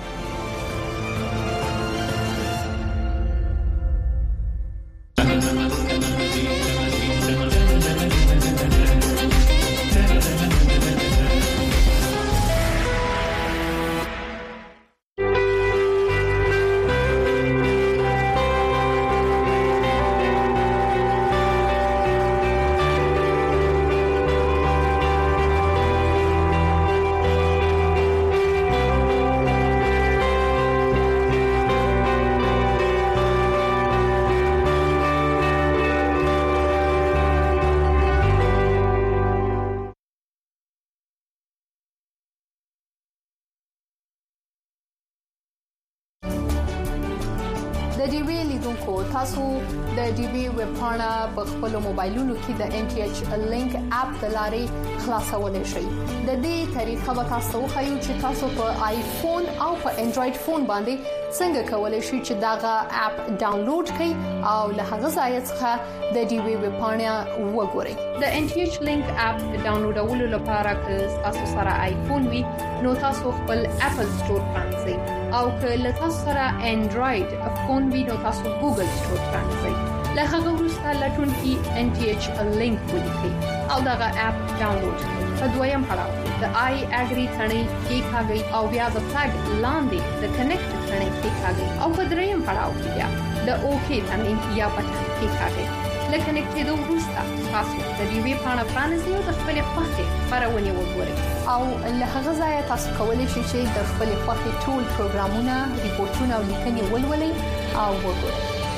د ډي وی لیدونکو تاسو د ډي وی ویب پاڼه په خپل موبایلونو کې د ان ټي ایچ لینک اپ د لارې خلاصولای شئ. د دې طریقه به تاسو خایو چې تاسو په آیفون او په انډراید فون باندې څنګه کولای شئ چې داغه اپ ډاونلوډ کړئ او له هغه ځای څخه د ډي وی ویب پاڼه وګورئ. د ان ټي ایچ لینک اپ ډاونلوډولو لپاره که تاسو سره آیفون وي نو تاسو خپل اپل سٹور پرانځئ او که له تاسو سره انډراید فون وي نو تاسو ګوګل سٹور پرانځئ. له هغه وروسته لټون کې ان ټي ایچ لینک ولیکئ او داغه اپ ډاونلوډ کړئ. په دویم پړاو د آی اګری ثنې کې ښاګي او بیا د فلګ لاندې د کنیکټ ثنې کې ښاګي او په دریم پړاو کې بیا د اوکی ثنې یا بټن کې ښاګي. لکه نکټېدو وروسته تاسو د ډي وی پاڼه پرانیزئ او د خپل خوښې خبرونه وګورئ او له هغه ځای تاسو کولی شئ چې د خپل خوښې ټول پروګرامونه، ریپورتونه او لیکنې ولولئ او وګورئ.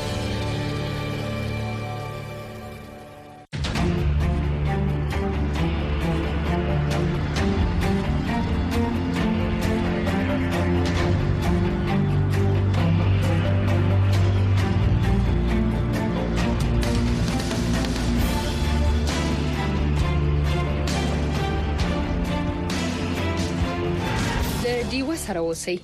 دیوه سره اوسئ.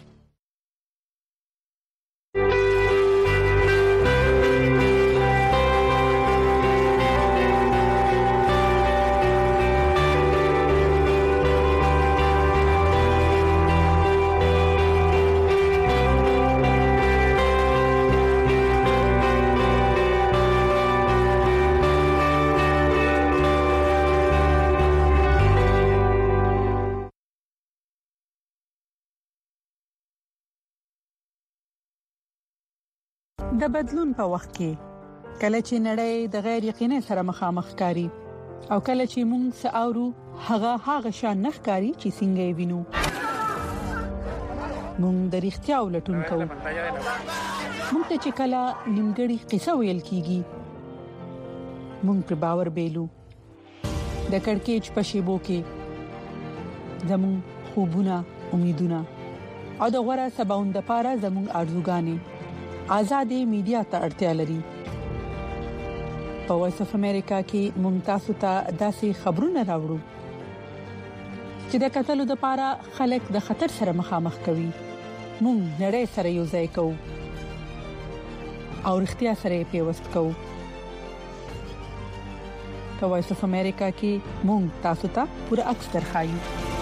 د بدلون په وخت کې کله چې نړۍ د غیر یقیني سره مخامخ کاری او کله چې موږ ساورو هغه هغه شان نخکاری چې څنګه یې وینو، موږ د اړتیا ولټون کوو. موږ ته چې کله نیمګړی قصه ویل کیږي موږ پر باور بیلو. د کڑکېچ په شیبو کې زموږ خوبونه، امیدونه او د غوړه سباوند لپاره زموږ ارزوګانې آزادې میډیا ته اړتیا لري. په وایس اف امریکا کې ممتاز ته داسې خبرونه راوړو چې د قتلو لپاره خلک د خطر سره مخامخ کوي. موږ نړۍ سره یو ځای کوو او اړتیا سره پیوست کوو. په وایس اف امریکا کې مونږ تاسو ته پوره عکس درخایو.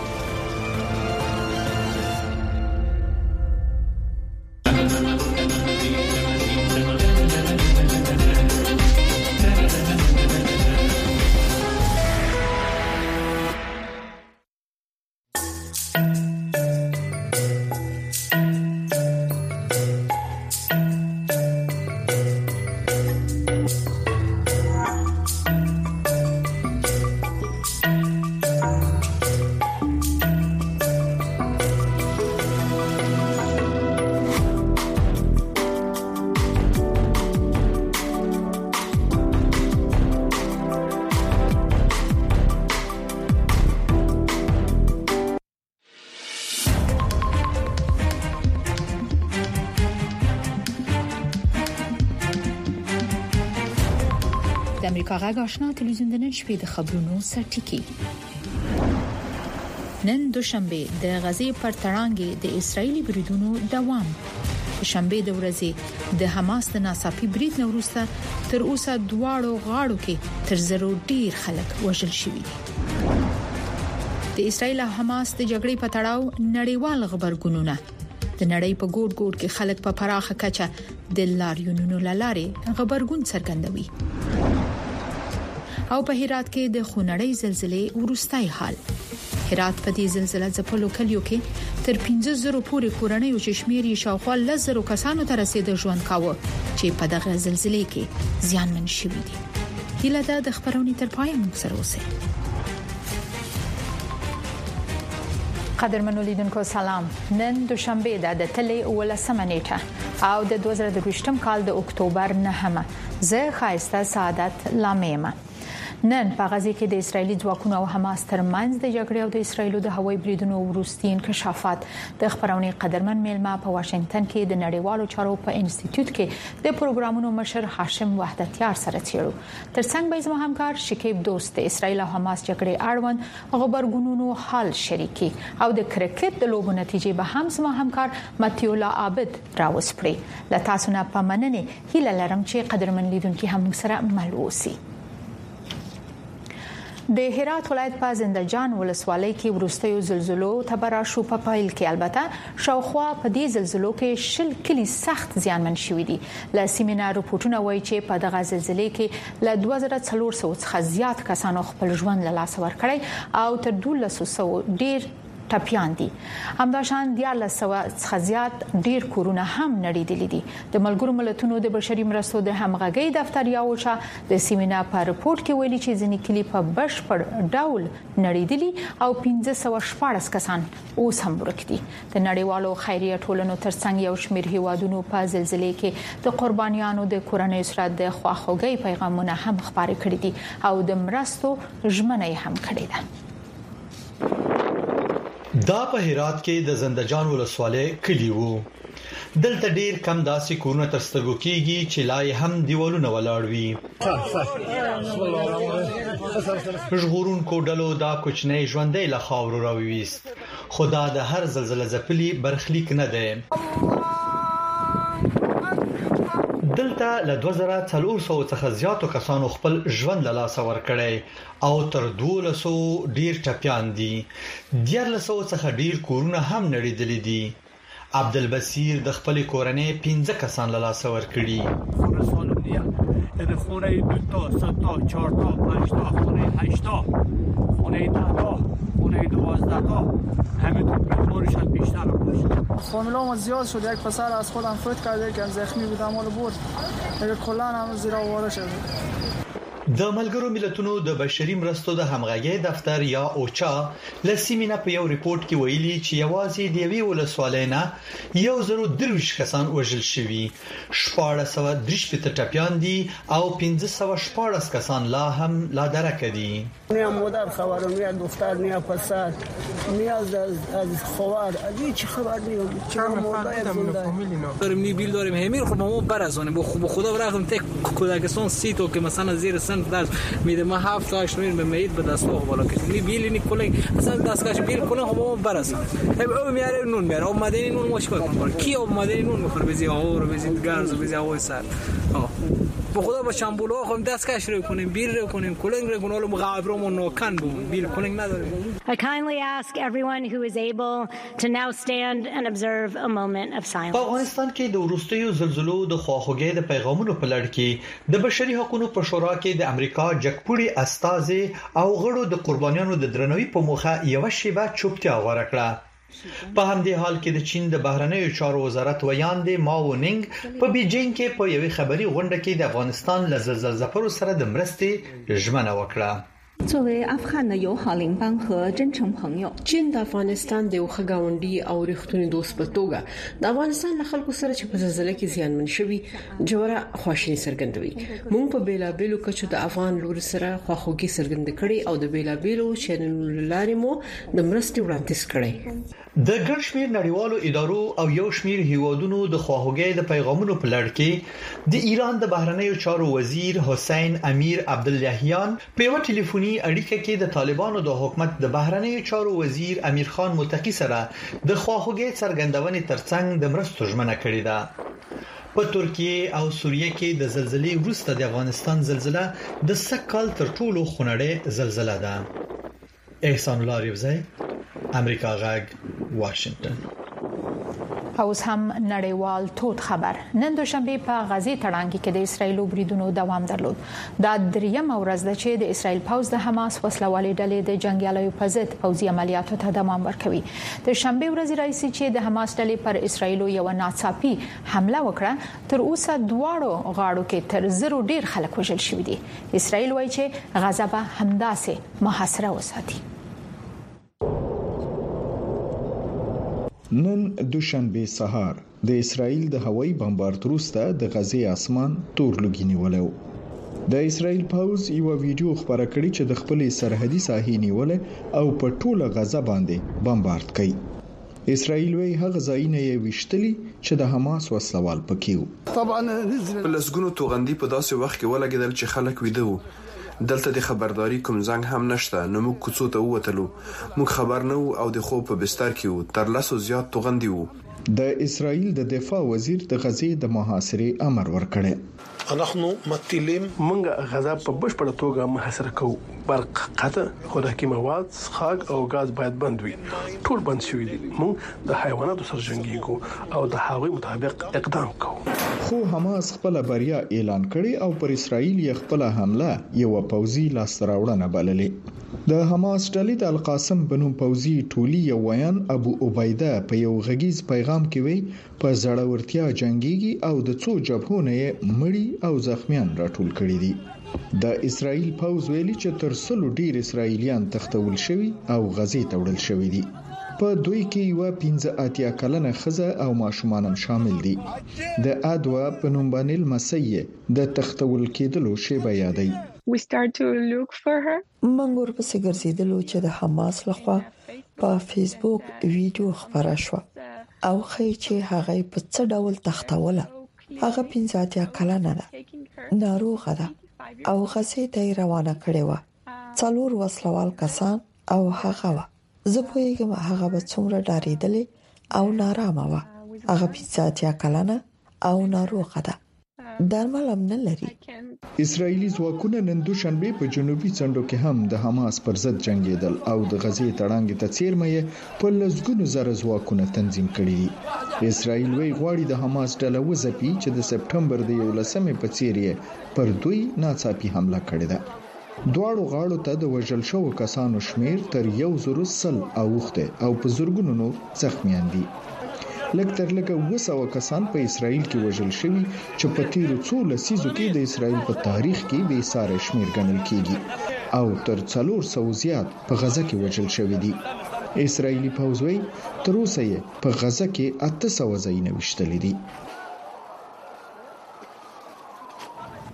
امریکا غږ آشنا تلویزیون د نن شپې د خبرونو سرټکی. نن دوشنبه د غزې پر تړانګې د اسرایلی بریدونو دوام. شنبه د ورځې د حماس د ناڅاپي برید نه وروسته تر اوسه دواړو غاړو کې تر زرو ډیر خلک وژل شوي دي. د اسرایل او حماس د جګړې په تړاو نړیوال خبرګونونه د نړۍ په ګوټ ګوټ کې خلک په پراخه کچه د لاریونونو لاره خبرګون څرګندوي. او په هرات کې د خونړۍ زلزلې ورستای حال. هرات په دې زلزلې ځپلو کلیو کې تر پنځه زره پورې کورنۍ او شمیرې شاوخوا لزرو کسانو ته رسیدل ژوند کاوه چې په دغه زلزلې کې زیانمن شوي دي. هیله ده د خبرونې تر پای موږ سره اوسئ. قدرمنو لیدونکو سلام. نن دوشنبه ده د تلې ولسمه نیټه او د دوه زره دوه کال د اکتوبر نهمه. زه خایسته سعادت لامیمه. نن په غزې کې د اسرایلی ځواکونو او حماس ترمنځ د جګړې او د اسرایلو د هوایي بریدونو وروستي انکشافات د خبرونې قدرمن میلمه په واشنگټن کې د نړیوالو چارو په انسټیټیوټ کې د پروګرامونو مشر هاشم وحدتیار سره څیړو. ترڅنګ به زموږ همکار شکیب دوست د اسرایل او حماس جګړې اړوند خبرګونونو حال شریکي او د کرکټ د لوبو نتیجې به هم زموږ همکار متیولا عابد راوسپړي. له تاسو نه پمننه هیله لرم چې قدرمن لیدونکو هم سره مل اوسئ. د هرات ولایت په زندجان ولسوالۍ کې ورستیو زلزلو تبراشو په پایل کې البته شاوخوا په دې زلزلو کې شل کلی سخت زیانمن شوي دي. له سیمینار رپورټونه وایي چې په دغه زلزلې کې له دوه زره څلور سوه څخه زیات کسانو خپل ژوند له لاسه ورکړی او تر دولس سوه ډیر ټپیان دي. همداشان دیارلس سوه څخه زیات ډیر کورونه هم نړیدلي دي. د ملګرو ملتونو د بشري مرستو د همغږي دفتر یاوچا د سیمینار په رپورت کې ویلي چې ځینې کلی په بشپړ ډول نړیدلي او پنځه سوه شپږ کسان اوس هم ورک دي. د نړیوالو خیریه ټولنو ترڅنګ یو شمېر هیوادونو په زلزلې کې د قربانیانو د کورنۍ سره د خواخوږۍ پیغامونه هم خبرې کړې دي او د مرستو ژمنه هم کړې ده. دا په هرات کې د زندجان ولسوالۍ کلی وو. دلته ډیر کم داسې کورونه تر سترګو کېږي چې لا هم دیوالونه ولاړ وي. ژغورونکو ډلو دا کوچنی ژوندۍ له خاورو راوویست. خو دا د هر زلزلې ځپلي برخلیک نه دی. دلته له دوه زره څلور سوه څخه زیاتو کسانو خپل ژوند له لاسه ورکړی او تر دولس سوه ډیر ټپیان دي. دیارلس سوه څخه ډیر کورونه هم نړیدلي دي. عبدالبصیر د خپل کورنۍ پنځه کسان له لاسه ورکړي. خونه سالم دی. د خونه دو تا، سه تا، چهار تا، پنج تا، خونه هشت تا، خونه ده تا، خونه دوازده تا. همه تو بیمارشان بیشتر باشه. فامیلام زیاد شد. یک پسر از خودم فوت کرده که زخمی بودم ولی برد. دیگه کلا هم زیر آواره شد. د ملګرو ملتونو د بشري مرستو د همغږي دفتر یا اوچا لسیمینه په یو ریپورت کې ویلي چې یوازې د یوې ولسوالۍ نه یو زرو درویش کسان وژل شوي، شپږ سوه درې شپېته ټپیان دي او پنځه سوه شپږ کسان لا هم لا درکه دي. نه مادر خبر نه دختر نه پسر نه از از خواهر از هیچ خبر نیست. چه مادر داریم نی بیل داریم همیر خب ما برازانیم با خدا براتون تک کودکستان سی تو که مثلا زیر سن پنج درس میده ما هفت تا هشت میل میید به دست او بالا کشید بیل نی کلنگ اصلا دستکش بیل کلنگ هم برسه او میاره نون میاره او مدنی نون مش بکنه کی او مدنی نون میخوره بزی آور بزی گارز بزی آوای سر به خدا با شامبولو خودم دستکش رو کنیم بیل رو کنیم کلنگ رو کنیم مغابرمون نوکن بود بیل کلنگ نداره. I kindly ask everyone who is able to now stand and observe a moment of silence. په افغانستان کې د وروستیو زلزلو د خواخوږۍ د پیغامونو په لړ کې د بشري حقوقو په شورا کې د امریکا جګپوړي استازي او غړو د قربانیانو د درناوي په موخه یو شیبه چوپتیا غوړه کړه. په همدې حال کې د چین د بهرنیو چارو وزارت ویاندې ماو نینګ په بیجینګ کې په یوې خبري غونډه کې د افغانستان له زلزلې زپرو سره د مرستې ژمنه وکړه. 作为阿富汗的友好邻邦和真诚朋友， چین د افغانستان د یو ښه او رښتونی دوست په توګه د افغانستان له خلکو سره چې په زلزلې کې زیانمن شوي جوړه خوښي څرګندوي. موږ په بیلابېلو کچو د افغان لور سره خواخوږي څرګند کړي او د بیلابېلو چینلونو لارې مو د مرستې وړاندیز کړي. د ګڼ شمېر نړیوالو ادارو او یو شمېر هیوادونو د خواخوږۍ د پیغامونو په لړ کې د ایران د بهرنیو چارو وزیر حسین امیر عبداللهیان په یو ټلیفوني اړیکه کې د طالبانو د حکومت د بهرنیو چارو وزیر امیر خان متقی سره د خواخوږۍ څرګندونې ترڅنګ د مرستو ژمنه کړې ده. په ترکیه او سوریه کې د زلزلې وروسته د افغانستان زلزلہ د سکهال تر ټولو خونړۍ زلزلہ ده. احسان الله ریوزی، امریکا غږ، واشنگټن. اوس هم نړیوال تود خبر. نن دوشنبه په غزې تړانګي کې د اسرایل بریدونو دوام درلود. دا دریم ورځ ده چې د اسرایل پوز د حماس وسلوالې ډلې د جنگیالیو په ضد پوځي عملیاتو ته دوام ورکوي. د شنبه ورځ راځي چې د حماس ډلې پر اسرایل یو ناڅاپي حمله وکړه. تر اوسه دواړو غاړو کې تر زرو ډیر خلک وژل شوي دي. اسرایل وایي چې غزا به همداسې محاصره وساتي. نن دوشنبه سهار د اسرایل د هوایي بمبارد وروسته د غزې اسمان تور لوګي نیولو. د اسرایل پوز یو ویډیو خبره کړې چې د خپل سرحدي ساحې نیولې او په ټوله غزه باندې بمبارد کړي. اسرایل وی هغه ځایونه یې وشتلي چې د حماس وسلوال پکې وو. طبعا لسګونو توغندي په داسې وخت کې ولګیدل چې خلک ویده وو. دلته د خبرداري کوم زنګ هم نشته. نو موږ کوڅو ته ووتلو. موږ خبر نه وو او د خوب په بستر کې وو. تر لاسو زیات توغندي وو. د اسرایل د دفاع وزیر د غزې د محاصرې امر ورکړی. نحن متلم منګه غزا په بشپړه توګه محاصره کوو. برق قطع، خوراکي مواد، څښاک او غاز باید بند وي. ټول بند شوي دي. موږ د حیواناتو سره جنګیږو او د هغوی مطابق اقدام کوو. خو حماس خپل بریا اعلان کړي او پر اسرایل یې خپل حمله یو پوځي لاستراوړنه بللې. د حماس ډلې د القاسم بنو پوځي ټولي یو ویان ابو عبیده په یو غږیز پیغام کې وی په زړورتیا جنگيږي او د څو جبهونه یې مړی او زخمیان راټول کړي دي. د اسرایل پوځ ویلي چې تر څلو ډیر اسرایلیان تختول شوي او غزې ته وړل شوي دي. په دوی کې یو پنځه اتیا کلنه خزه او ماشومان هم شامل دي. د ادوا په نوم باندې المسیه د تختول کېدلو شیبه یادای. We start to look for her. منګور په سګرزیدلو چې د حماس لخوا په فیسبوک ویډیو خبره شو او خی چې هغه په څه ډول تختوله. هغه پنځه اتیا کلنه ده، ناروغه ده او غزې ته روانه کړې و. څلور وسلوال کسان او هغه و. زه پوهیږم هغه به څومره ډارېدلې او نارامه و. هغه پنځه اتیا کلنه او ناروغه ده، درمل هم نه لري. اسرایلی ځواکونه نن دوشنبه په جنوبي څنډو کې هم د حماس پر ضد جنگیدل او د غزې تړانګ ته څیرمه په لسګونو زره ځواکونه تنظیم کړي دي. اسرایل وی غواړي د حماس ډله وځپي چې د سپټمبر د یولسمې په څیر یې پر دوی ناڅاپي حمله کړې ده. دواړو غاړو ته د وژل شوو کسانو شمیر تر یو زرو سل اوخته او په زرګونو نور زخمیان دي. لکه تر لکه وسو کسان په اسرایل کې وژل شوي چې په تیرو څو لسیزو کې د اسرایل په تاریخ کې بې ساري شمیر ګڼل کیږي او تر څلور سو زیات په غزه کې وژل شوي دي. اسرایلی پوځ وی تر اوسه یې په غزه کې اته سوه ځایونه وشتلي دي.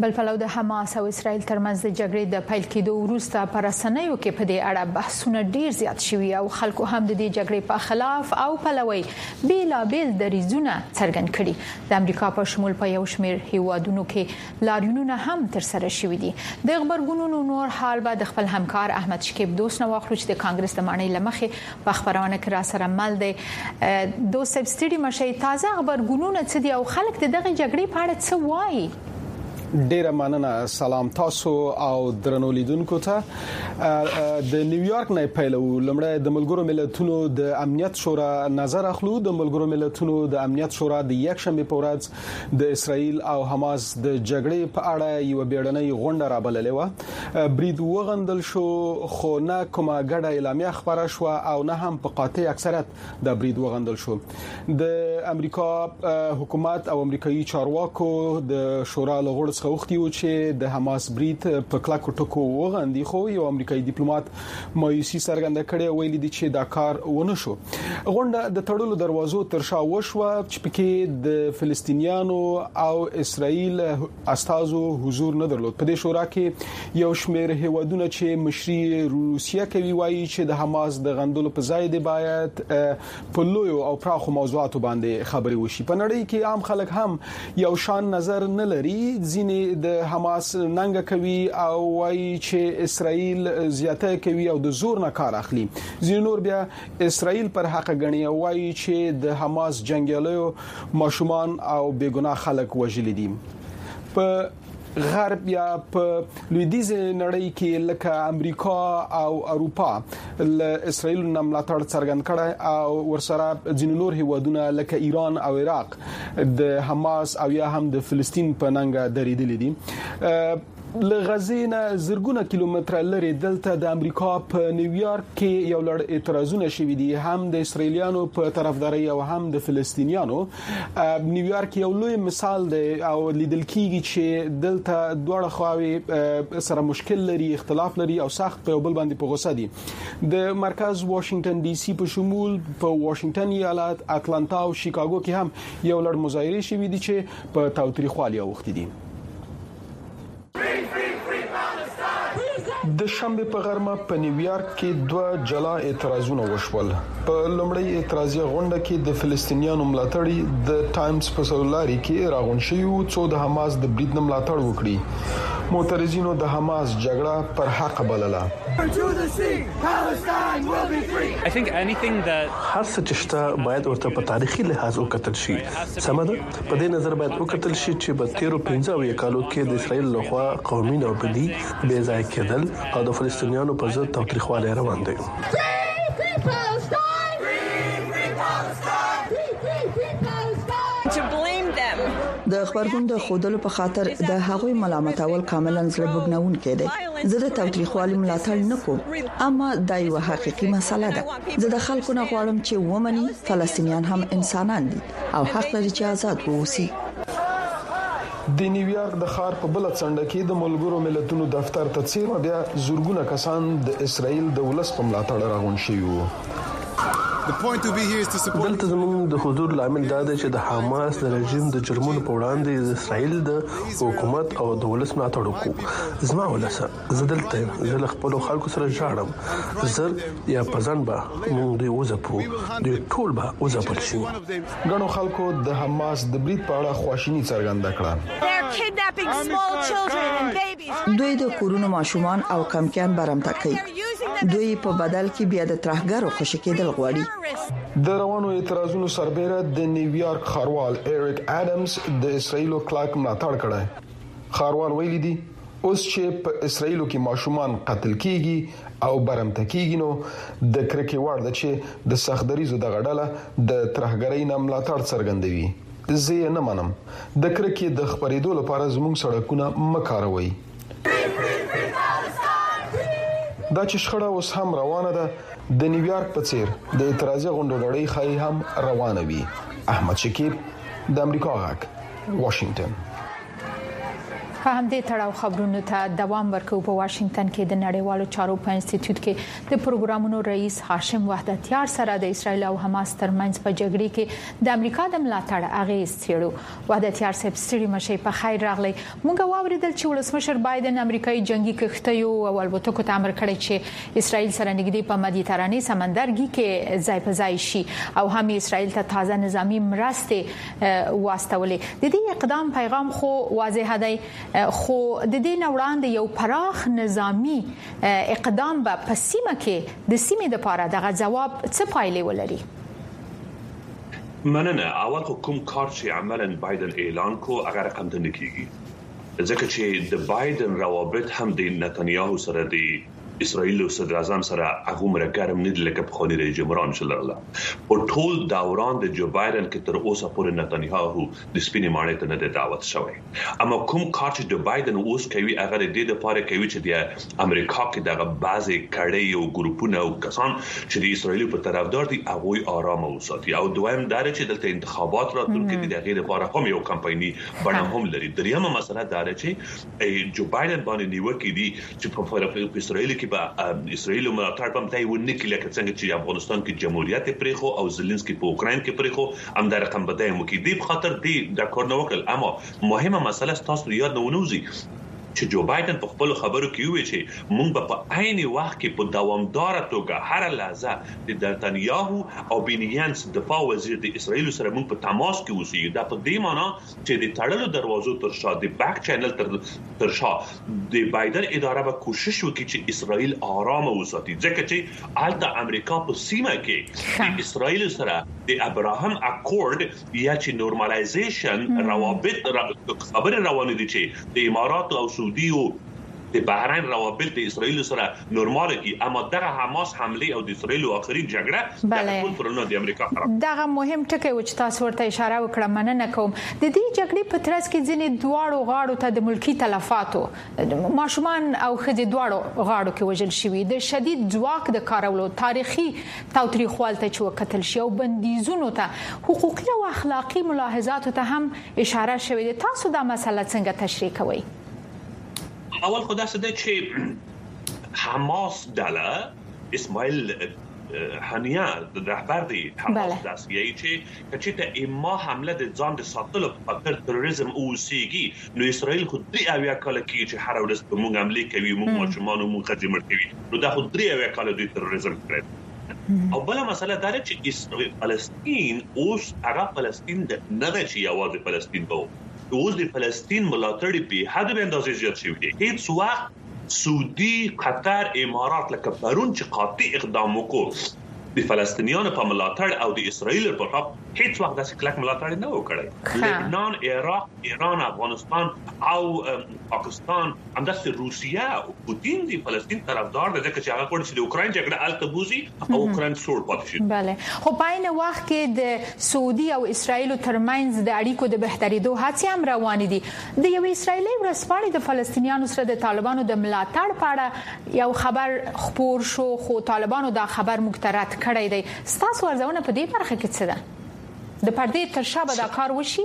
بل پلو د حماس او اسرائیل ترمنځ د جګړې د پیل کېدو وروسته پر رسنیو کې په دې اړه بحثونه ډیر زیات شوي او خلکو هم د دې جګړې په خلاف او پلوي بیلابیل دریځونه څرګند کړي. د امریکا په شمول په یو شمېر هیوادونو کې لاریونونه هم تر سره شوي دي. د خبرګونونو نور حال به د خپل همکار احمد شکیب دوست نو واخلو چې د کانګرس د معنی لمخې په خبرونه کې را سره مل دی. دوست سبسټډي مشه تازه خبرګونونه څه دي او خلک د دغه جګړې په اړه څه وایي؟ ډیره مننه. سلام تاسو او درنو لیدونکو ته. د نیویارک نه پیلو لمړی د ملګرو ملتونو د امنیت شورا نظر اخلو. د ملګرو ملتونو د امنیت شورا د یک شنبه په ورځ د اسرائیل او حماس د جګړې په اړه یو بیړنۍ غونډه رابللې و. برید وغندل شو خو نه کومه ګډه اعلامیه خبره شو او نه هم په قاطع اکثریت د برید وغندل شو. د امریکا حکومت او امریکایي چارواکو د شورا لغړ خوختیو چې د حماس برید په کلکو ټکو وغندي خو یو امریکایي ډیپلوماټ مایوسي څرګنده کړې ویلي دي چې دا کار ونه شو. غونډه د تړلو دروازو تر شا وشوه چې پکې د فلسطینیانو او اسرائیل استازو حضور نه درلود. په دې شورا کې یو شمېر هیوادونه چې مشري روسیه کوي وایي چې د حماس د غندلو په ځای دی باید په لوی او پراخو موضوعاتو باندې خبري وشي. په نړۍ کې عام خلک هم یو شان نظر نه لري. ځینې د حماس ننګ کوي او وايي چې اسرائیل زیاته کوي او د زور نه کار اخلي. ځینې نور بیا اسرائیل پر حق غني او وايي چې د حماس جنگیالیو ماشومان او بیګناه خلک وژلي دي. په غرب یا په لویدیځ نړۍ کې لکه امریکا او اروپا له اسرائیل نه ملاتړ څرګند کړي او ورسره ځینې نور هیوادونه لکه ایران او عراق د حماس او یا هم د فلسطین په ننګ درېدل دي. له غزې نه زرګونه کیلومتره لري دلته د امریکا په نیویارک کې یو لړ اعتراضونه شوي دي هم د اسرایلیانو په طرفداري او هم د فلسطینیانو. نیویارک یو لوی مثال دی او لیدل کیږي چې دلته دواړه خواوې سره مشکل لري، اختلاف لري او سخت په بل باندې په غوسه دي. د مرکز واشنگټن ډي سي په شمول په واشنگټن ایالت، اتلانتا او شیکاګو کې هم یو لړ مظاهرې شوي دي چې په تاوتریخوالي اوښتي دي. د شنبه په غرمه په نیویارک کې دوه جلا اعتراضونه وشول. په لومړی اعتراضي غونډه کې د فلسطینیانو ملاتړي د ټایمز په سولاري کې راغون شوی او څو د حماس د برید نه ملاتړ وکړي. معترضینو د حماس جګړه پر حق بلله. I think anything that هر څه چې شته باید ورته په تاریخي لحاظ وکتل شي. سمده په دې نظر باید وکتل شي چې په تیرو پنځه کالو کې د اسرائیل لخوا قومي نوبدي بې ځای کېدل او د فلسطینیانو په ضد تاوتریخوالی روان دي. د خبرګون د خودلو په خاطر د هغوی ملامتول کاملا زړه بګنون کېده. زه د تاوتریخوالي ملاتړ نه کوم، اما دا یو حقيقي مسله ده. زه د خلکو نه غواړم چې ومني فلسطینیان هم انسانان دي او حق لري چې آزاد ووسی. د نیویارک د ښار په بل څنډه کې د ملګرو ملتونو دفتر ته څیرمه بیا زورګونه کسان د اسرائیل د ولس په ملاتړ راغون شوي وو. دلته زموږ د حضور لامل دا دی چې د حماس د رژیم د جرمونو په وړاندې د اسرائیل د حکومت او د ولس ملاتړ وکړو. زما ولسه زه دلته زه خپل خلکو سره ژاړم. زر یا پزن به موږ دوی وځپو، دوی ټول به وځپل شي. ګڼو خلکو د حماس د برید په اړه خواشیني څرګنده کړه. دوی د کورونو ماشومان او کمکیان برمته کوي. دوی په بدل کې بیا د ترهګرو خوشی کېدل غواړي. د روانو اعتراضونو سربېره د نیویارک ښاروال ایریک اډمز د اسرائیل کلاک ملاتړ کړی. ښاروال ویلي دي اوس چې په اسرائیل کې ماشومان قتل کیږي او برمته کیږي نو د کرکې وړ ده چې د سختدریزو د غډاله د ترهګرۍ نه ملاتړ څرګندوي. زه نه منم د کرکې د خبرېدو لپاره زموږ سړکونه مکاروي. دا چې شخړه اوس هم روانه ده د نیویارک په څیر د اعتراضي غونډو لړۍ خای هم روانه وي. احمد شکیب د امریکا غږ، واشنگټن. په همدې تړاو خبرونو ته دوام ورکوي. په واشنگټن کې د نړیوالو چارو په انسټیټیوټ کې د پروګرامونو رئیس هاشم وحدتیار سره د اسرایل او حماس ترمنځ په جګړه کې د امریکا د ملاتړ اغیز څیړو. وحدتیار صاحب ستړي مشي په خیر راغلی. موږ واوریدل چې ولسمشر بایدن امریکایي جنگي کښتیو او الوتکو ته امر کړی چې اسرایل سره نږدې په مدیترانې سمندرګي کې ځای په ځای شي او هم اسرایل ته تازه نظامی مرستې واستولې. د دې اقدام پیغام خو واضح دی، خو د دې نوړاندې یو پراخ نظامی اقدام به په سیمه کې د سیمې لپاره دغه جواب څه پایلې ولري؟ مننه. اول کوم کار چې عملاً بایدن اعلان کو هغه رقم ته نکېږي، ځکه چې د بایدن روابط هم د نتانیاهو سره دی اسرائیل او صدر اعظم سره هغه مرګرم نه دي لکه په خونی رئیس جمهور انشاءالله. په ټول دوران د جو بایدن کې تر اوسه پورې نتانیاهو د سپینې ماڼۍ ته نه دی دعوت شوی. اما کوم کار چې جو بایدن اوس کوي هغه د دې لپاره کوي چې د امریکا کې دغه بعضي کړي او ګروپونه او کسان چې د اسرائیل په طرفدار دي هغه آرام وساتي. او دویم دا چې دلته انتخابات راتلونکي دي دغه لپاره هم یو کمپایني بڼه هم لري. دریمه مسله دا ده چې جو بایدن باندې نیوکې دي چې په اسرائیل کې اسرائیل ملاتړ په متای ونه کې لکه څنګه چې افغانستان کې جمهوریت پرېخو او زيلنسکي په اوکرين کې پرېخو هم د رقم بدای مو کې دی په خاطر دی د کار نه وکړ. اما مهمه مسله تاسو یاد نه ونوزي چې جو بایدن په خپل خبرو کې وی چې موږ په عین وخت کې په دوامدار توګه هر لحظه د نتانیاهو او بنیانس دفاع وزیر د اسرائیل سره موږ په تماس کې اوسېږو. دا په دې معنی چې د تړلو دروازو تر شا د بیک چینل تر تر شا د بایدن اداره به کوشش وکړي چې اسرائیل آرام وساتي، ځکه چې الته امریکا په سیمه کې د اسرائیل سره د ابراهام اکورد یا چې نورمالایزیشن روابط خبره روانه دي چې د امارات او سعودي د بحرین روابط د اسرائیل سره نورمال کی. اما دغه حماس حمله او د اسرائیل اخري جګړه د ټول پرونه د امریکا خراب. دغه مهم ټکی و چې تاسو ورته اشاره وکړه. مننه کوم. د دې جګړې په ترڅ کې ځینې دواړو غاړو ته د ملکی تلفاتو ماشومان او خځې دواړو غاړو کې وژل شوي، د شدید ځواک د کارولو تاریخي تاوتریخوالته چې وکتل شي او بندیزونو ته حقوقي او اخلاقی ملاحظات ته هم اشاره شوې ده. تاسو دا مسله څنګه تشریح کوئ؟ اول خدا سده چې حماس ډله اسماعیل هنیا د رهبر دی حماس داسیه چې چې ته اما حمله د ځان د ساتلو په خاطر تروریزم او سیګي نو اسرائیل خو درې اویا کال کې چې هر ورځ په موږ حمله کوي موږ ماشومان او موږ خځې مړ کوي نو دا خو درې اویا کال د تروریزم کړی. او بل مسله دا چې اسرائیل فلسطین اوس هغه فلسطین نه دی چې یوازې فلسطین وو، اوس د فلسطین ملاتړ په حد به اندازې زیات شوی دی. هیڅ وخت سعودي، قطر، امارات لکه پرون چې قاطع اقدام وکړ د فلسطینیانو په ملاتړ او د اسرائیل په خلاف هیڅ وخت داسې کلک ملاتړ نه وکړي. لبنان، عراق، ایران، افغانستان او پاکستان همداسې روسیه او پوتین د فلسطین طرفدار دي ځکه چې هغه غواړي چې د اوکرين جګړه الته بوزي او اوکرين سوړ پاتې شي. بله، خو په عین وخت کې د سعودي او اسرائیل ترمنځ د اړیکو د بهترېدو هڅې هم روانې دي. د یو اسرائیلي ورسپاڼې د فلسطینیانو سره د طالبانو د ملاتړ په اړه یو خبر خپور شو، خو طالبانو دا خبر مقترح کړی دی. ستاسو ارزونه په دې برخه کې څه ده؟ د پردې تر شا به دا کار وشي؟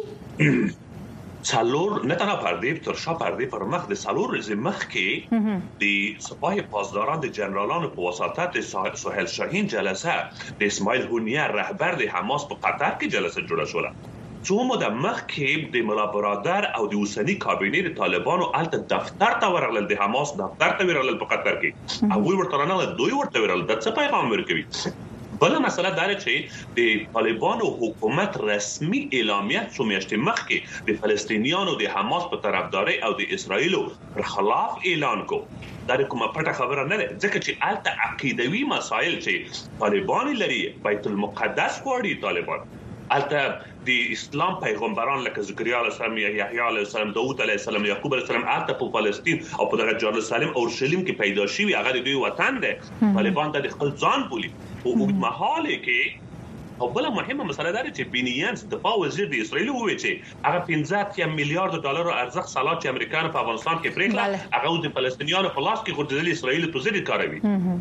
څلور نه تنها پردې تر شا پردې پر مخ د څلور ورځې مخ کې د سپاه پاسداران د جنرالانو په واسطه د سهیل شاهین جلسه د اسماعیل هنیه رهبر د حماس په قطر کې جلسه جوړه شوه. څو موده مخکې د مولا برادر او د اوسنی کابینې د طالبانو الته دفتر ته ورغلل، د حماس دفتر ته ورغلل په قطر کې. هغه ورته نه دوی ورته ورغلل د څه پیغام ورکوي. بل مسله دا چې د طالبانو حکومت رسمي اعلامیه څو میاشتې مخکې د فلسطینیانو د حماس په طرفداري او د اسرائیل پر خلاف اعلان کو. دا کومه پټه خبره نه ده ځکه چې الته عقیدوي مسایل چې طالبان لري، بیت المقدس غواړي طالبان، الته د اسلام پیغمبران لکه زکریا علیه السلام، یحیی علیه السلام، داوود علیه السلام، یعقوب علیه السلام الته په فلسطین او په دغه جرالسلم او اورشلیم کې پیدا شوي، هغه د دوی وطن دی. طالبان د خپل ځان بولي او په محاله کې او بل مهمه مسله ده چې بنیانس دفاع وزیر د اسرائیل وویل چې هغه پنځه میلیارډ ډالر ارزښت سالات چې امریکایانو په افغانستان کې پریکړه هغه د فلسطینیانو په لاس کې ورته د اسرائیل په ضد کاروي.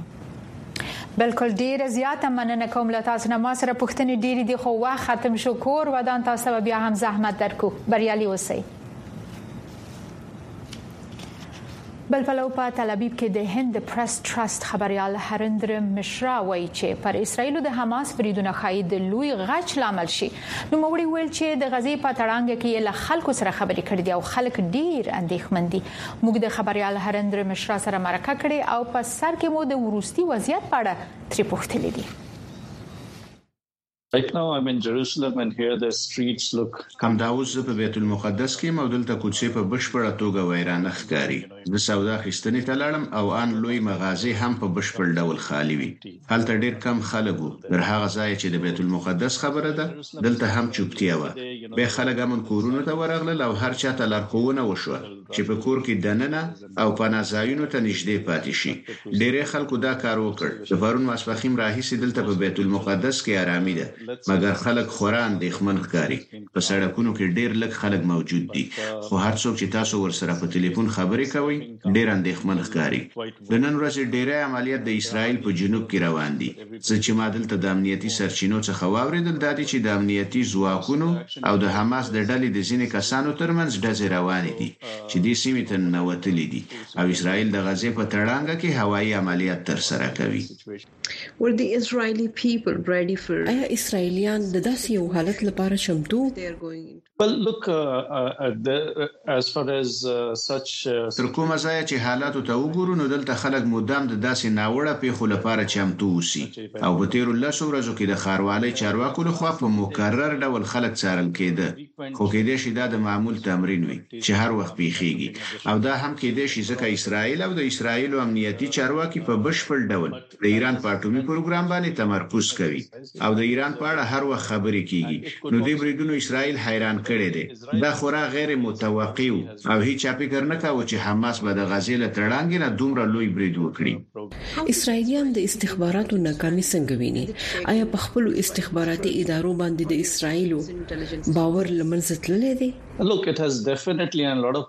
بالکل، ډیر زیاته مننه کوم له تاسو نه. ما سره پوښتنې ډېرې دي خو وخت ختم شو. کور ودان تاسو بیا هم زحمت درکو. بریالي اوسئ. بل پلو په تل ابیب کې د هند پریس ټرست خبريال هریندر مشرا وایي چې پر اسرایل د حماس بریدونه خاید لوی غچ لامل شي. نو موږ ویل چې د غزې په تړانګ کې له خلکو سره خبرې کړې دي او خلک ډیر اندېښمن دي. موږ د خبريال هریندر مشرا سره مرکه کړې او په سر کې مو د ورستي وضعیت په اړه ترې پوښتلې دي. Right now I'm in Jerusalem and here the streets look کم داوز په بیت المقدس کې موډل ته کوڅې په بشپړه توګه ویرانه ښکاري. د سودا خستنې ته لاړم او ان لوی مغازي هم په بشپړ ډول خالی وي. هلته ډیر کم خلک وو. تر هغه ځای چې د بیت المقدس خبره ده دلته هم چوپتیا و. به خلک هم کورونو ته ورغلل او هر چا ته لارښوونه وشوه چې په کور کې دننه او پناه ځایونو ته نږدې پاتې شي. ډیری خلکو دا کار وکړ. د پرون ماسپخیم راهیسې دلته په بیت المقدس کې آرامي ده. مګر خلک خوران اندېښمن ښکاري. په سړکونو کې ډېر لږ خلک موجود دي خو هر څوک چې تاسو ورسره په ټلیفون خبرې کوي ډېر اندېښمن ښکاري. د نن ورځې ډېری عملیات د اسرایل په جنوب کې روان دي. چې ما دلته د امنیتي سرچینو څخه واوریدل دا دي چې د امنیتي ځواکونو او د حماس د ډلې د ځینې کسانو ترمنځ ډزې روانې دي چې د سیمې ته ننوتلي دي او اسرایل د غزې په تړانګ کې هوایي عملیات ترسره کوي. Were the Israeli people ready for آیا اسرائیلیان د داسې یو حالت لپاره چمتو؟ Well look uh, uh, the, as far as uh, such تر کومه ځای چې حالاتو ته وګورو نو دلته خلک مدام د داسې ناوړه پیښو لپاره چمتو اوسي او په تیرو لسو ورځو کې د ښاروالۍ چارواکو لخوا په مکرر ډول خلک څارل کېده. خو کېدای شي دا د معمول تمرین وي چې هر وخت پیښیږي او دا هم کېدای شي ځکه اسرائیل او د اسرائیل امنیتي چارواکي په بشپړ ډول د ایران په اټومي پروګرام باندې تمرکز کوي او د ایران په اړه هر وخت خبرې کیږي. نو دې بریدونو اسرائیل حیران کړي دي. دا خورا غیر متوقع او هیڅ فکر نه کاوه چې حماس به د غزې له تړانګ نه دومره لوی برید وکړي. اسرائیلیان د استخباراتو ناکامي څنګه ویني؟ آیا په خپل استخباراتي ادارو باندې د اسرائیلو باور لمنځه تللی دی؟ Look, it has definitely and a lot of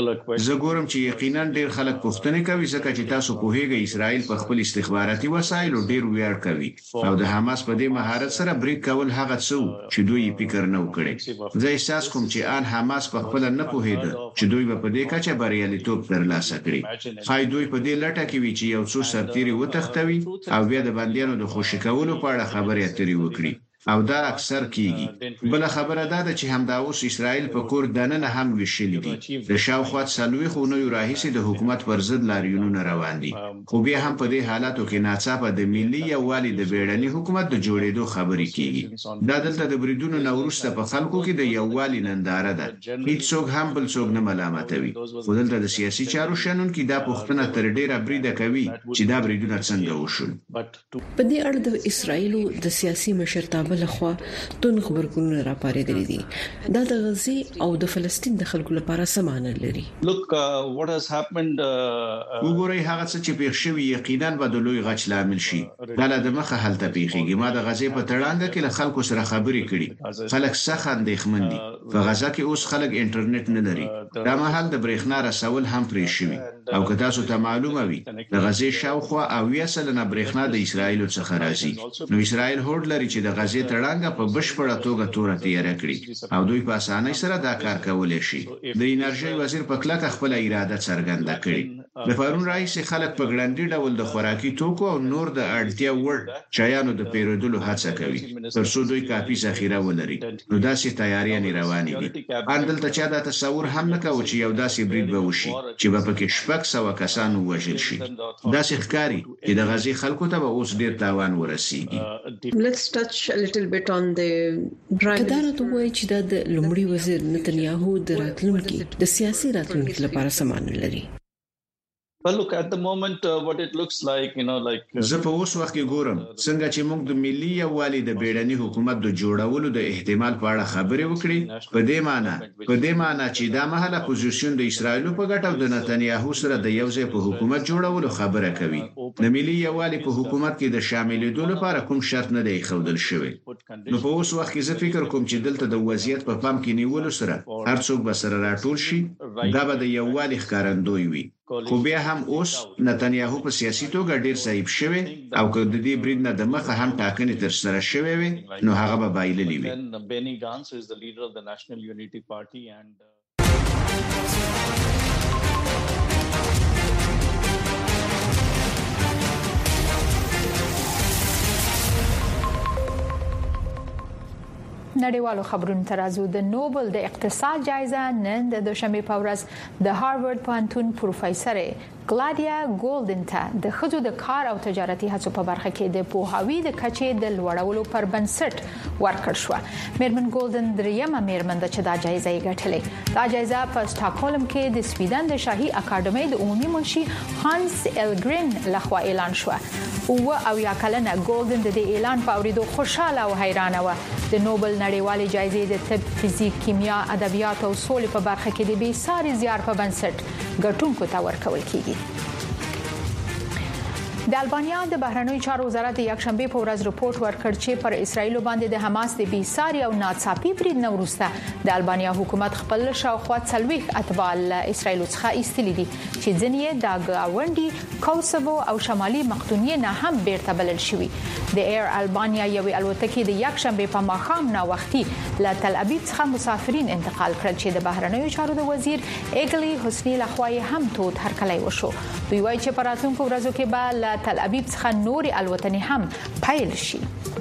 زه ګورم چې یقینا ډیر خلک پوښتنه کوي ځکه چې تاسو پوهیږئ اسرائیل په خپل استخباراتي وسایلو ډیر ویاړ کوي او د حماس په دې مهارت سره برید کول هغه څه چې دوی فکر نه وکړي. زه احساس کوم چې ان حماس په خپل نه پوهیده چې دوی په دې کچه بریالیتوب ترلاسه کړي. خای دوی په دې لټه کې وی چې یو څو سرتيري وتښتوي او بیا د بندیانو د خوشی کولو په اړه خبرې اترې وکړي او دا اکثر کیږي. بل خبره دا ده چې همدا اوس اسرائیل په کور دننه هم ویشل دي. د شاوخوا څلوي خونو راهیسې د حکومت پر ضد لاریونونه روان دي. خو بیا هم په دې حالاتو کې ناڅاپه د ملي یووالي د بیړني حکومت د جوړېدو خبرې کیږي. دا دلته د بریدونو نوروسته په خلکو کې د یووالي ننداره ده. هیڅوک هم بل څوک نه ملامتوي. خو دلته د سیاسي چارو شنونکو دا پوښتنه تر ډیره بریده کوي چې دا بریدونه څنګه وشول. په دې اړه د اسرائیلو د سیاسي مشرتابه لخوا تون خبرګونونه راپارېدلي دي. دا د غزې او د فلسطین د خلکو لپاره سمانه لري. Look uh, what has happened وګورئ هغه څه چې پیښ شوی یقینا به د لوی غچ لامل شي. دا له مخه هلته پیښیږي. ما د غزې په تړانګ کې له خلکو سره خبرې کړې. خلک سخت اندېښمن دي. په غزا کې اوس خلک انټرنیټ نه لري. دا مهال د برېښنا رسول هم پرې شوی او که تاسو ته معلومه وي د غزې شاوخوا او یاسل نه برېښنا د اسرائیل څخه راځي. نو اسرائیل هوډ لري چې د غزې تړانګ په بشپړه توګه تور تیار کړي او دوی په اسانۍ سره دا کار کولای شي. د انرژي وزیر په کلکه خپل اراده څرګنده کړې. د پرون رئیس خلک په ګړندې ډول د خوراکي توکو او نور د اړتیا وړ چایانو د پیرودلو هڅه کوي ترڅو دوی کافي ذخیره ولري. نو داسې تیاریاں روانې دي. اندلته چا دا تصور هم نه کاوه چې یو داسې برید به وشي چې په پکې شپږ سوه کسان وژل شي. داسې ښکاري چې د غزې خلکو ته به اوس ډیر تاوان ورسیږي. Let's touch a little bit on the کدارت وایي چې د لومړي وزیر نتنیاهو د راتلونکي د سیاسي راتلونکي لپاره سامان لري. Well, look, at the moment, uh, what it looks like, you know, like... زه په اوس وخت کې ګورم څنګه چې موږ د ملي یووالي د بیړني حکومت د جوړولو د احتمال په اړه خبرې وکړې. په دې معنی په دې معنی چې دا مهاله پوزیشن د اسرایل په ګټه او د نتنیاهو سره د یو ځای په حکومت جوړولو خبره کوي. د ملي یووالي په حکومت کې د شاملېدو لپاره کوم شرط نه دی ښودل شوی. نو په اوس وخت کې زه فکر کوم چې دلته د وضعیت په پام کې نیولو سره هر څوک به سره راټول شي. دا به د یووالي ښکارندوی وي. خو بیا هم اوس نتنیاهو په سیاسي توګه ډیر ضعیف شوی او که د دې برید نه د مخه هم ټاکنې تر سره شوی وي نو هغه به بایللی وي. Benny Gantz is the leader of the National Unity Party and نړیوالو خبرونو ترازو د نوبل د اقتصاد جایزه نن د دوشنبه په ورځ د هارورد پوهنتون پروفیسور کلادیا ګولډن ته د خځو د کار او تجارتي هڅو په برخه کې د پوهاوی د کچې د لوړولو پر بنسټ ورکړ شو. میرمن ګولډن دریمه میرمن د چې دا جایزه یې ګټلې. دا جایزه په سټاکهولم کې د سویډن د شاهي اکاډمي د عمومي منشي هانس الګرین لخوا اعلان شو. او او یا کلنه ګولډن د اعلان په اوریدو خوشاله او حیرانه و. د نوبل نړیوالې جایزې د طب، فزیک، کیمیا، ادبیات او سولې په برخه کې د بې ساري زیار په بنسټ ګټونکو ته ورکول کیږي. د البانیا د بهرنیو چارو وزارت یکشنبه په ورځ رپورت ورکړ چې پر اسرایل باندې د حماس د بې ساري او ناڅاپي برید نه وروسته د البانیا حکومت خپل شاوخوا څلويخ اتباع اسرایل څخه ایستلي دي چې ځینې د گاونډي کوسوو او شمالي مقدونیې نه هم بیرته بلل شوی. د ایر البانیا یو الوتکې د یکشنبه په ماښام نا وختي له تل ابیب څخه مسافرین انتقال کړل چې د بهرنیو چارو د وزیر ایګلی حسنی لخوا هم تود هرکلی وشو. دوی وایي چې په راتلونکو ورځو کې به تل ابیب څخه نوري الوتنې هم پیل شي.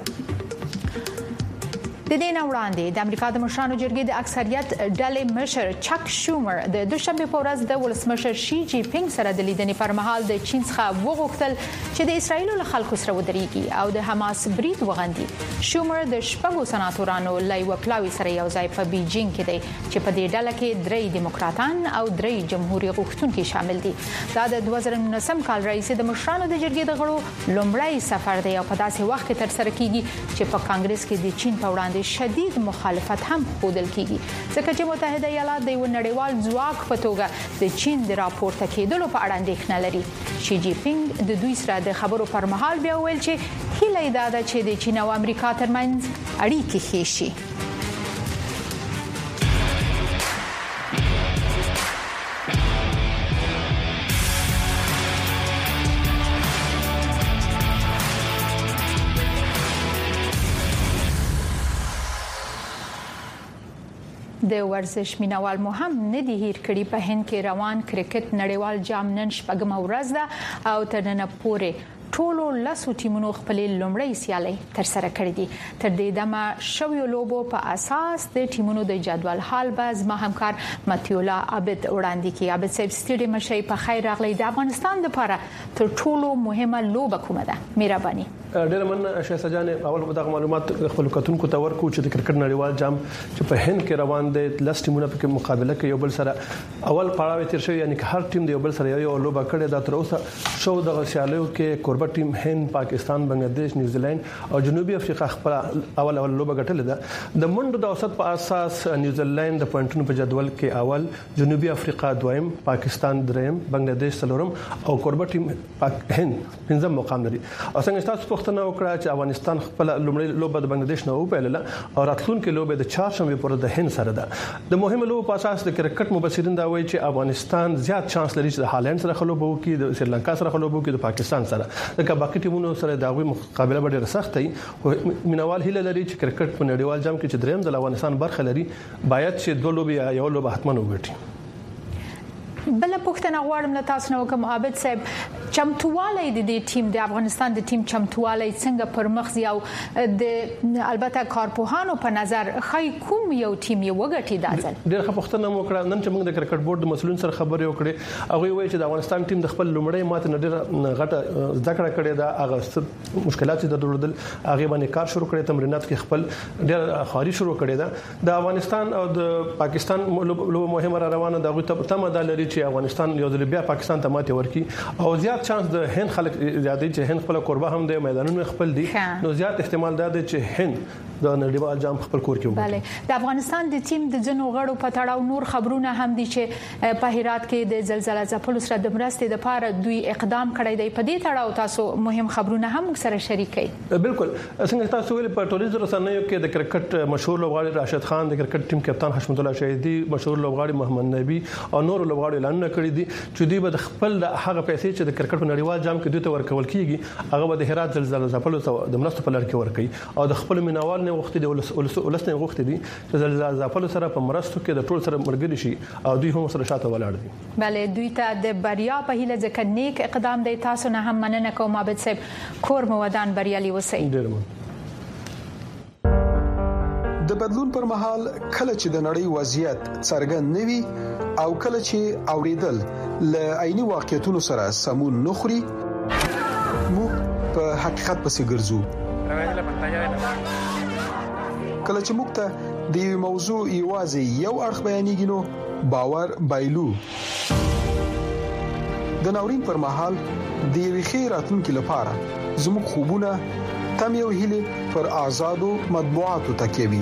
د دې نه وړاندې د امریکا د مشرانو جرګې د اکثریت ډلې مشر چک شومر د دوشنبه په ورځ د ولسمشر شي جی پینګ سره د لیدنې پر مهال د چین څخه وغوښتل چې د اسرایل له خلکو سره ودرېږي او د حماس برید وغندي. شومر د شپږو سناتورانو لای وپلاوي سره یو ځای په بیجینګ کې دی چې په دې ډله کې درې دیموکراتان او درې جمهوریت غوښتونکي شامل دي. دا د دوه زره نولسم کال رئیس د مشرانو د جرګې د غړو لومړی سفر دی او په داسې وخت کې تر سره کیږي چې په کانګرس کې د چین په وړاندې شدید مخالفت هم ښودل کیږي ځکه چې متحده ایالات د یو نړیوال ځواک په توګه د چین د راپورته کېدلو په اړه اندېښنه لري. شي جی پینګ د دوی سره د خبرو پر مهال بیا ویل چې هیله یې ده چې د چین او امریکا ترمنځ اړیکې ښې شي. د ورزش مینوال مو هم نه دی هیر کړي په هند کې روان کرکټ نړیوال جام نن شپږم ورځ ده او تر نن پورې ټولو لاسو ټیمونو خپل لومړی سیالي تر سره کړې دي. تر دې دمه شویو لوبو په اساس د ټیمونو د جدول حال باز ما همکار متیولا عابد وړاندې کی. عابد صاحب سټیډیم شي په خیر راغلی. د افغانستان لپاره تر ټولو مهمه لوبه کومه ده؟ مهرباني. ډیر من شاه جان اول په دغه معلومات خپل کتونکو ته ورکو چې د کرکټ نړیوال جام چې په هند کې روان دی لس ټیمونه په مقابله کې یو بل سره اول پړاو تیر شوی یعنی هر ټیم د یو بل سره یو لوبه کړې ده. تر اوسه شو د سیالیو کې کوربه ټیم هند، پاکستان، بنگلاديش، نیوزیلند او جنوبي افریقا خپل اول اول لوبه ګټلې ده. د منډو د اوسط په اساس نیوزیلند د پوینټونو په جدول کې اول، جنوبي افریقا دویم، پاکستان دریم، بنگلاديش څلورم او کوربه ټیم هند پنځم مقام لري. او څنګه تاسو پوښتنه وکړه چې افغانستان خپل لومړی لوبه د بنگلاديش نه وپیلله او راتلونکي لوبه د چهارشنبه پر د هند سره ده. د مهمه لوبه په اساس د کرکټ مبصرین دا وایي چې افغانستان زیات چانس لري چې د هالند سره خلوبه وکړي، د سریلانکا سره خلوبه وکړي، د پاکستان سره. د باقي ټیمونو سره د غوي مقابله ډېره سخته وي. او مینوال هیله لري چې کرکټ په نړیوال جام کې چې دریم د افغانستان برخه لري باید چې دوه لوبي یا یو لوبه حتماً وګټي. بل پوښتنه غواړم له تاسو نه وکم عابد صاحب، چمتوالی د دې ټیم د افغانستان د ټیم چمتوالی څنګه پر مخ یو د البته کارپوهانو په نظر خای کوم یو ټیم یو وګټي دازل؟ ډېر ښه پوښتنه مو کړه. نن چې موږ د کرکټ بورډ د مسولین سره خبرې وکړې هغه وایي چې د افغانستان ټیم د خپل لومړی ماته نه ډېر غټه ذکر کړی دا هغه مشکلات چې درلودل هغه باندې کار شروع کړی، تمرینات کې خپل ډېر خاري شروع کړی دا. د افغانستان او د پاکستان لوبه مهمه روانه ده. هغه تمه ده لري چې افغانستان یو ځل بیا پاکستان ته ماته ورکي او زیات چانس د هند خلک زیاتې چې هند خپل قربه هم د میدانونو خپل دي نو زیات احتمال ده چې هند د نړیوال جام خپل کور کې وګوري. بله، د افغانستان د ټیم د جنو غړو په تړاو نور خبرونه هم دي چې په هرات کې د زلزلې ځپلو سره د مرستې لپاره دوی اقدام کړی دی. په دې تړاو تاسو مهم خبرونه هم سره شریک کړئ. بالکل، څنګه تاسو ویل په ټولنیزو رسنیو کې د کرکټ مشهور لوبغاړي راشد خان، د کرکټ ټیم کپتان حشمت الله شهیدی، مشهور لوبغاړي محمد نبی او نور لوبغاړي اعلان کړی دي چې دوی به خپل هغه پیسې چې د کرکټ په نړیوال جام کې دوی ته ورکول کیږي هغه به د هرات زلزلې ځپلو ته د مرستو په لړ کې ورکړي او د خپل مینوال نه وخت دی ولسنه وخت دی چې زلزلې ځپلو سره په مرستو کې د ټول سره مرګري شي او دوی هم سره شاته ولاړ دي. بله، دوی ته د بریا په هیله ځکه نیک اقدام دی. تاسو نه هم مننه کوم عابد صاحب. کور مو ودان بریالي اوسئ. ډیر مننه. د بدلون پر مهال کله چې د نړۍ وضعیت څرګند نوي او کله چې اوریدل ل عیني واقعیتونو سره سمون نخري موږ په حقیقت پسې ګرځو. کله چې موږ ته د موضوع یوازې یو اړخ بیانېږي نو باور بایلو. د ناورین پر مهال د یوې خیراتونکو لپاره زموږ خوبونه تم یو هیله پر آزادو مطبوعاتو تکیوي.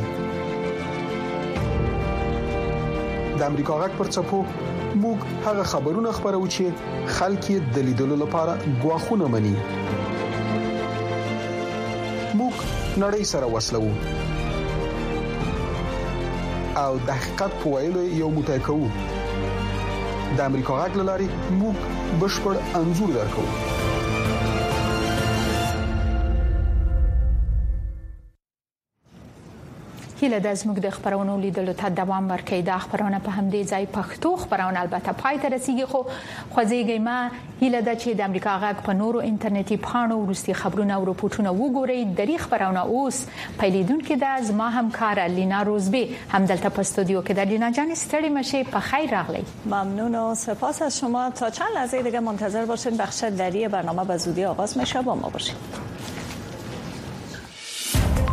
د امریکا غږ پر چپو موږ هغه خبرونه خبرو چې خلک د لیدلو لپاره غواخونه مني. موږ نړۍ سره وصلو او د حقیقت په ویلو یو متکو. د امریکا غږ لاري موږ بشپړ انزور درکو. هیله د زموږ د خبرونو لیدلو ته دوام ورکړي. دا خبرونه په همدې ځای پښتو خبرونه البته پای ته رسیدي، خو خوځېږي ما هیله د چې د امریکا غږ په نورو انټرنیټي پاڼو ورستي خبرونه او رپورټونه وګورئ. د دې خبرونه اوس پیلیدونکو د زما همکار لینا روزبی هم دلته په استودیو کې. د لینا جان ستړي مشه، په خیر راغلی. ممنون و سپاس از شما. تا چند لحظه دیگه منتظر باشین، بخش دری برنامه به زودی آغاز میشه. با ما باشید.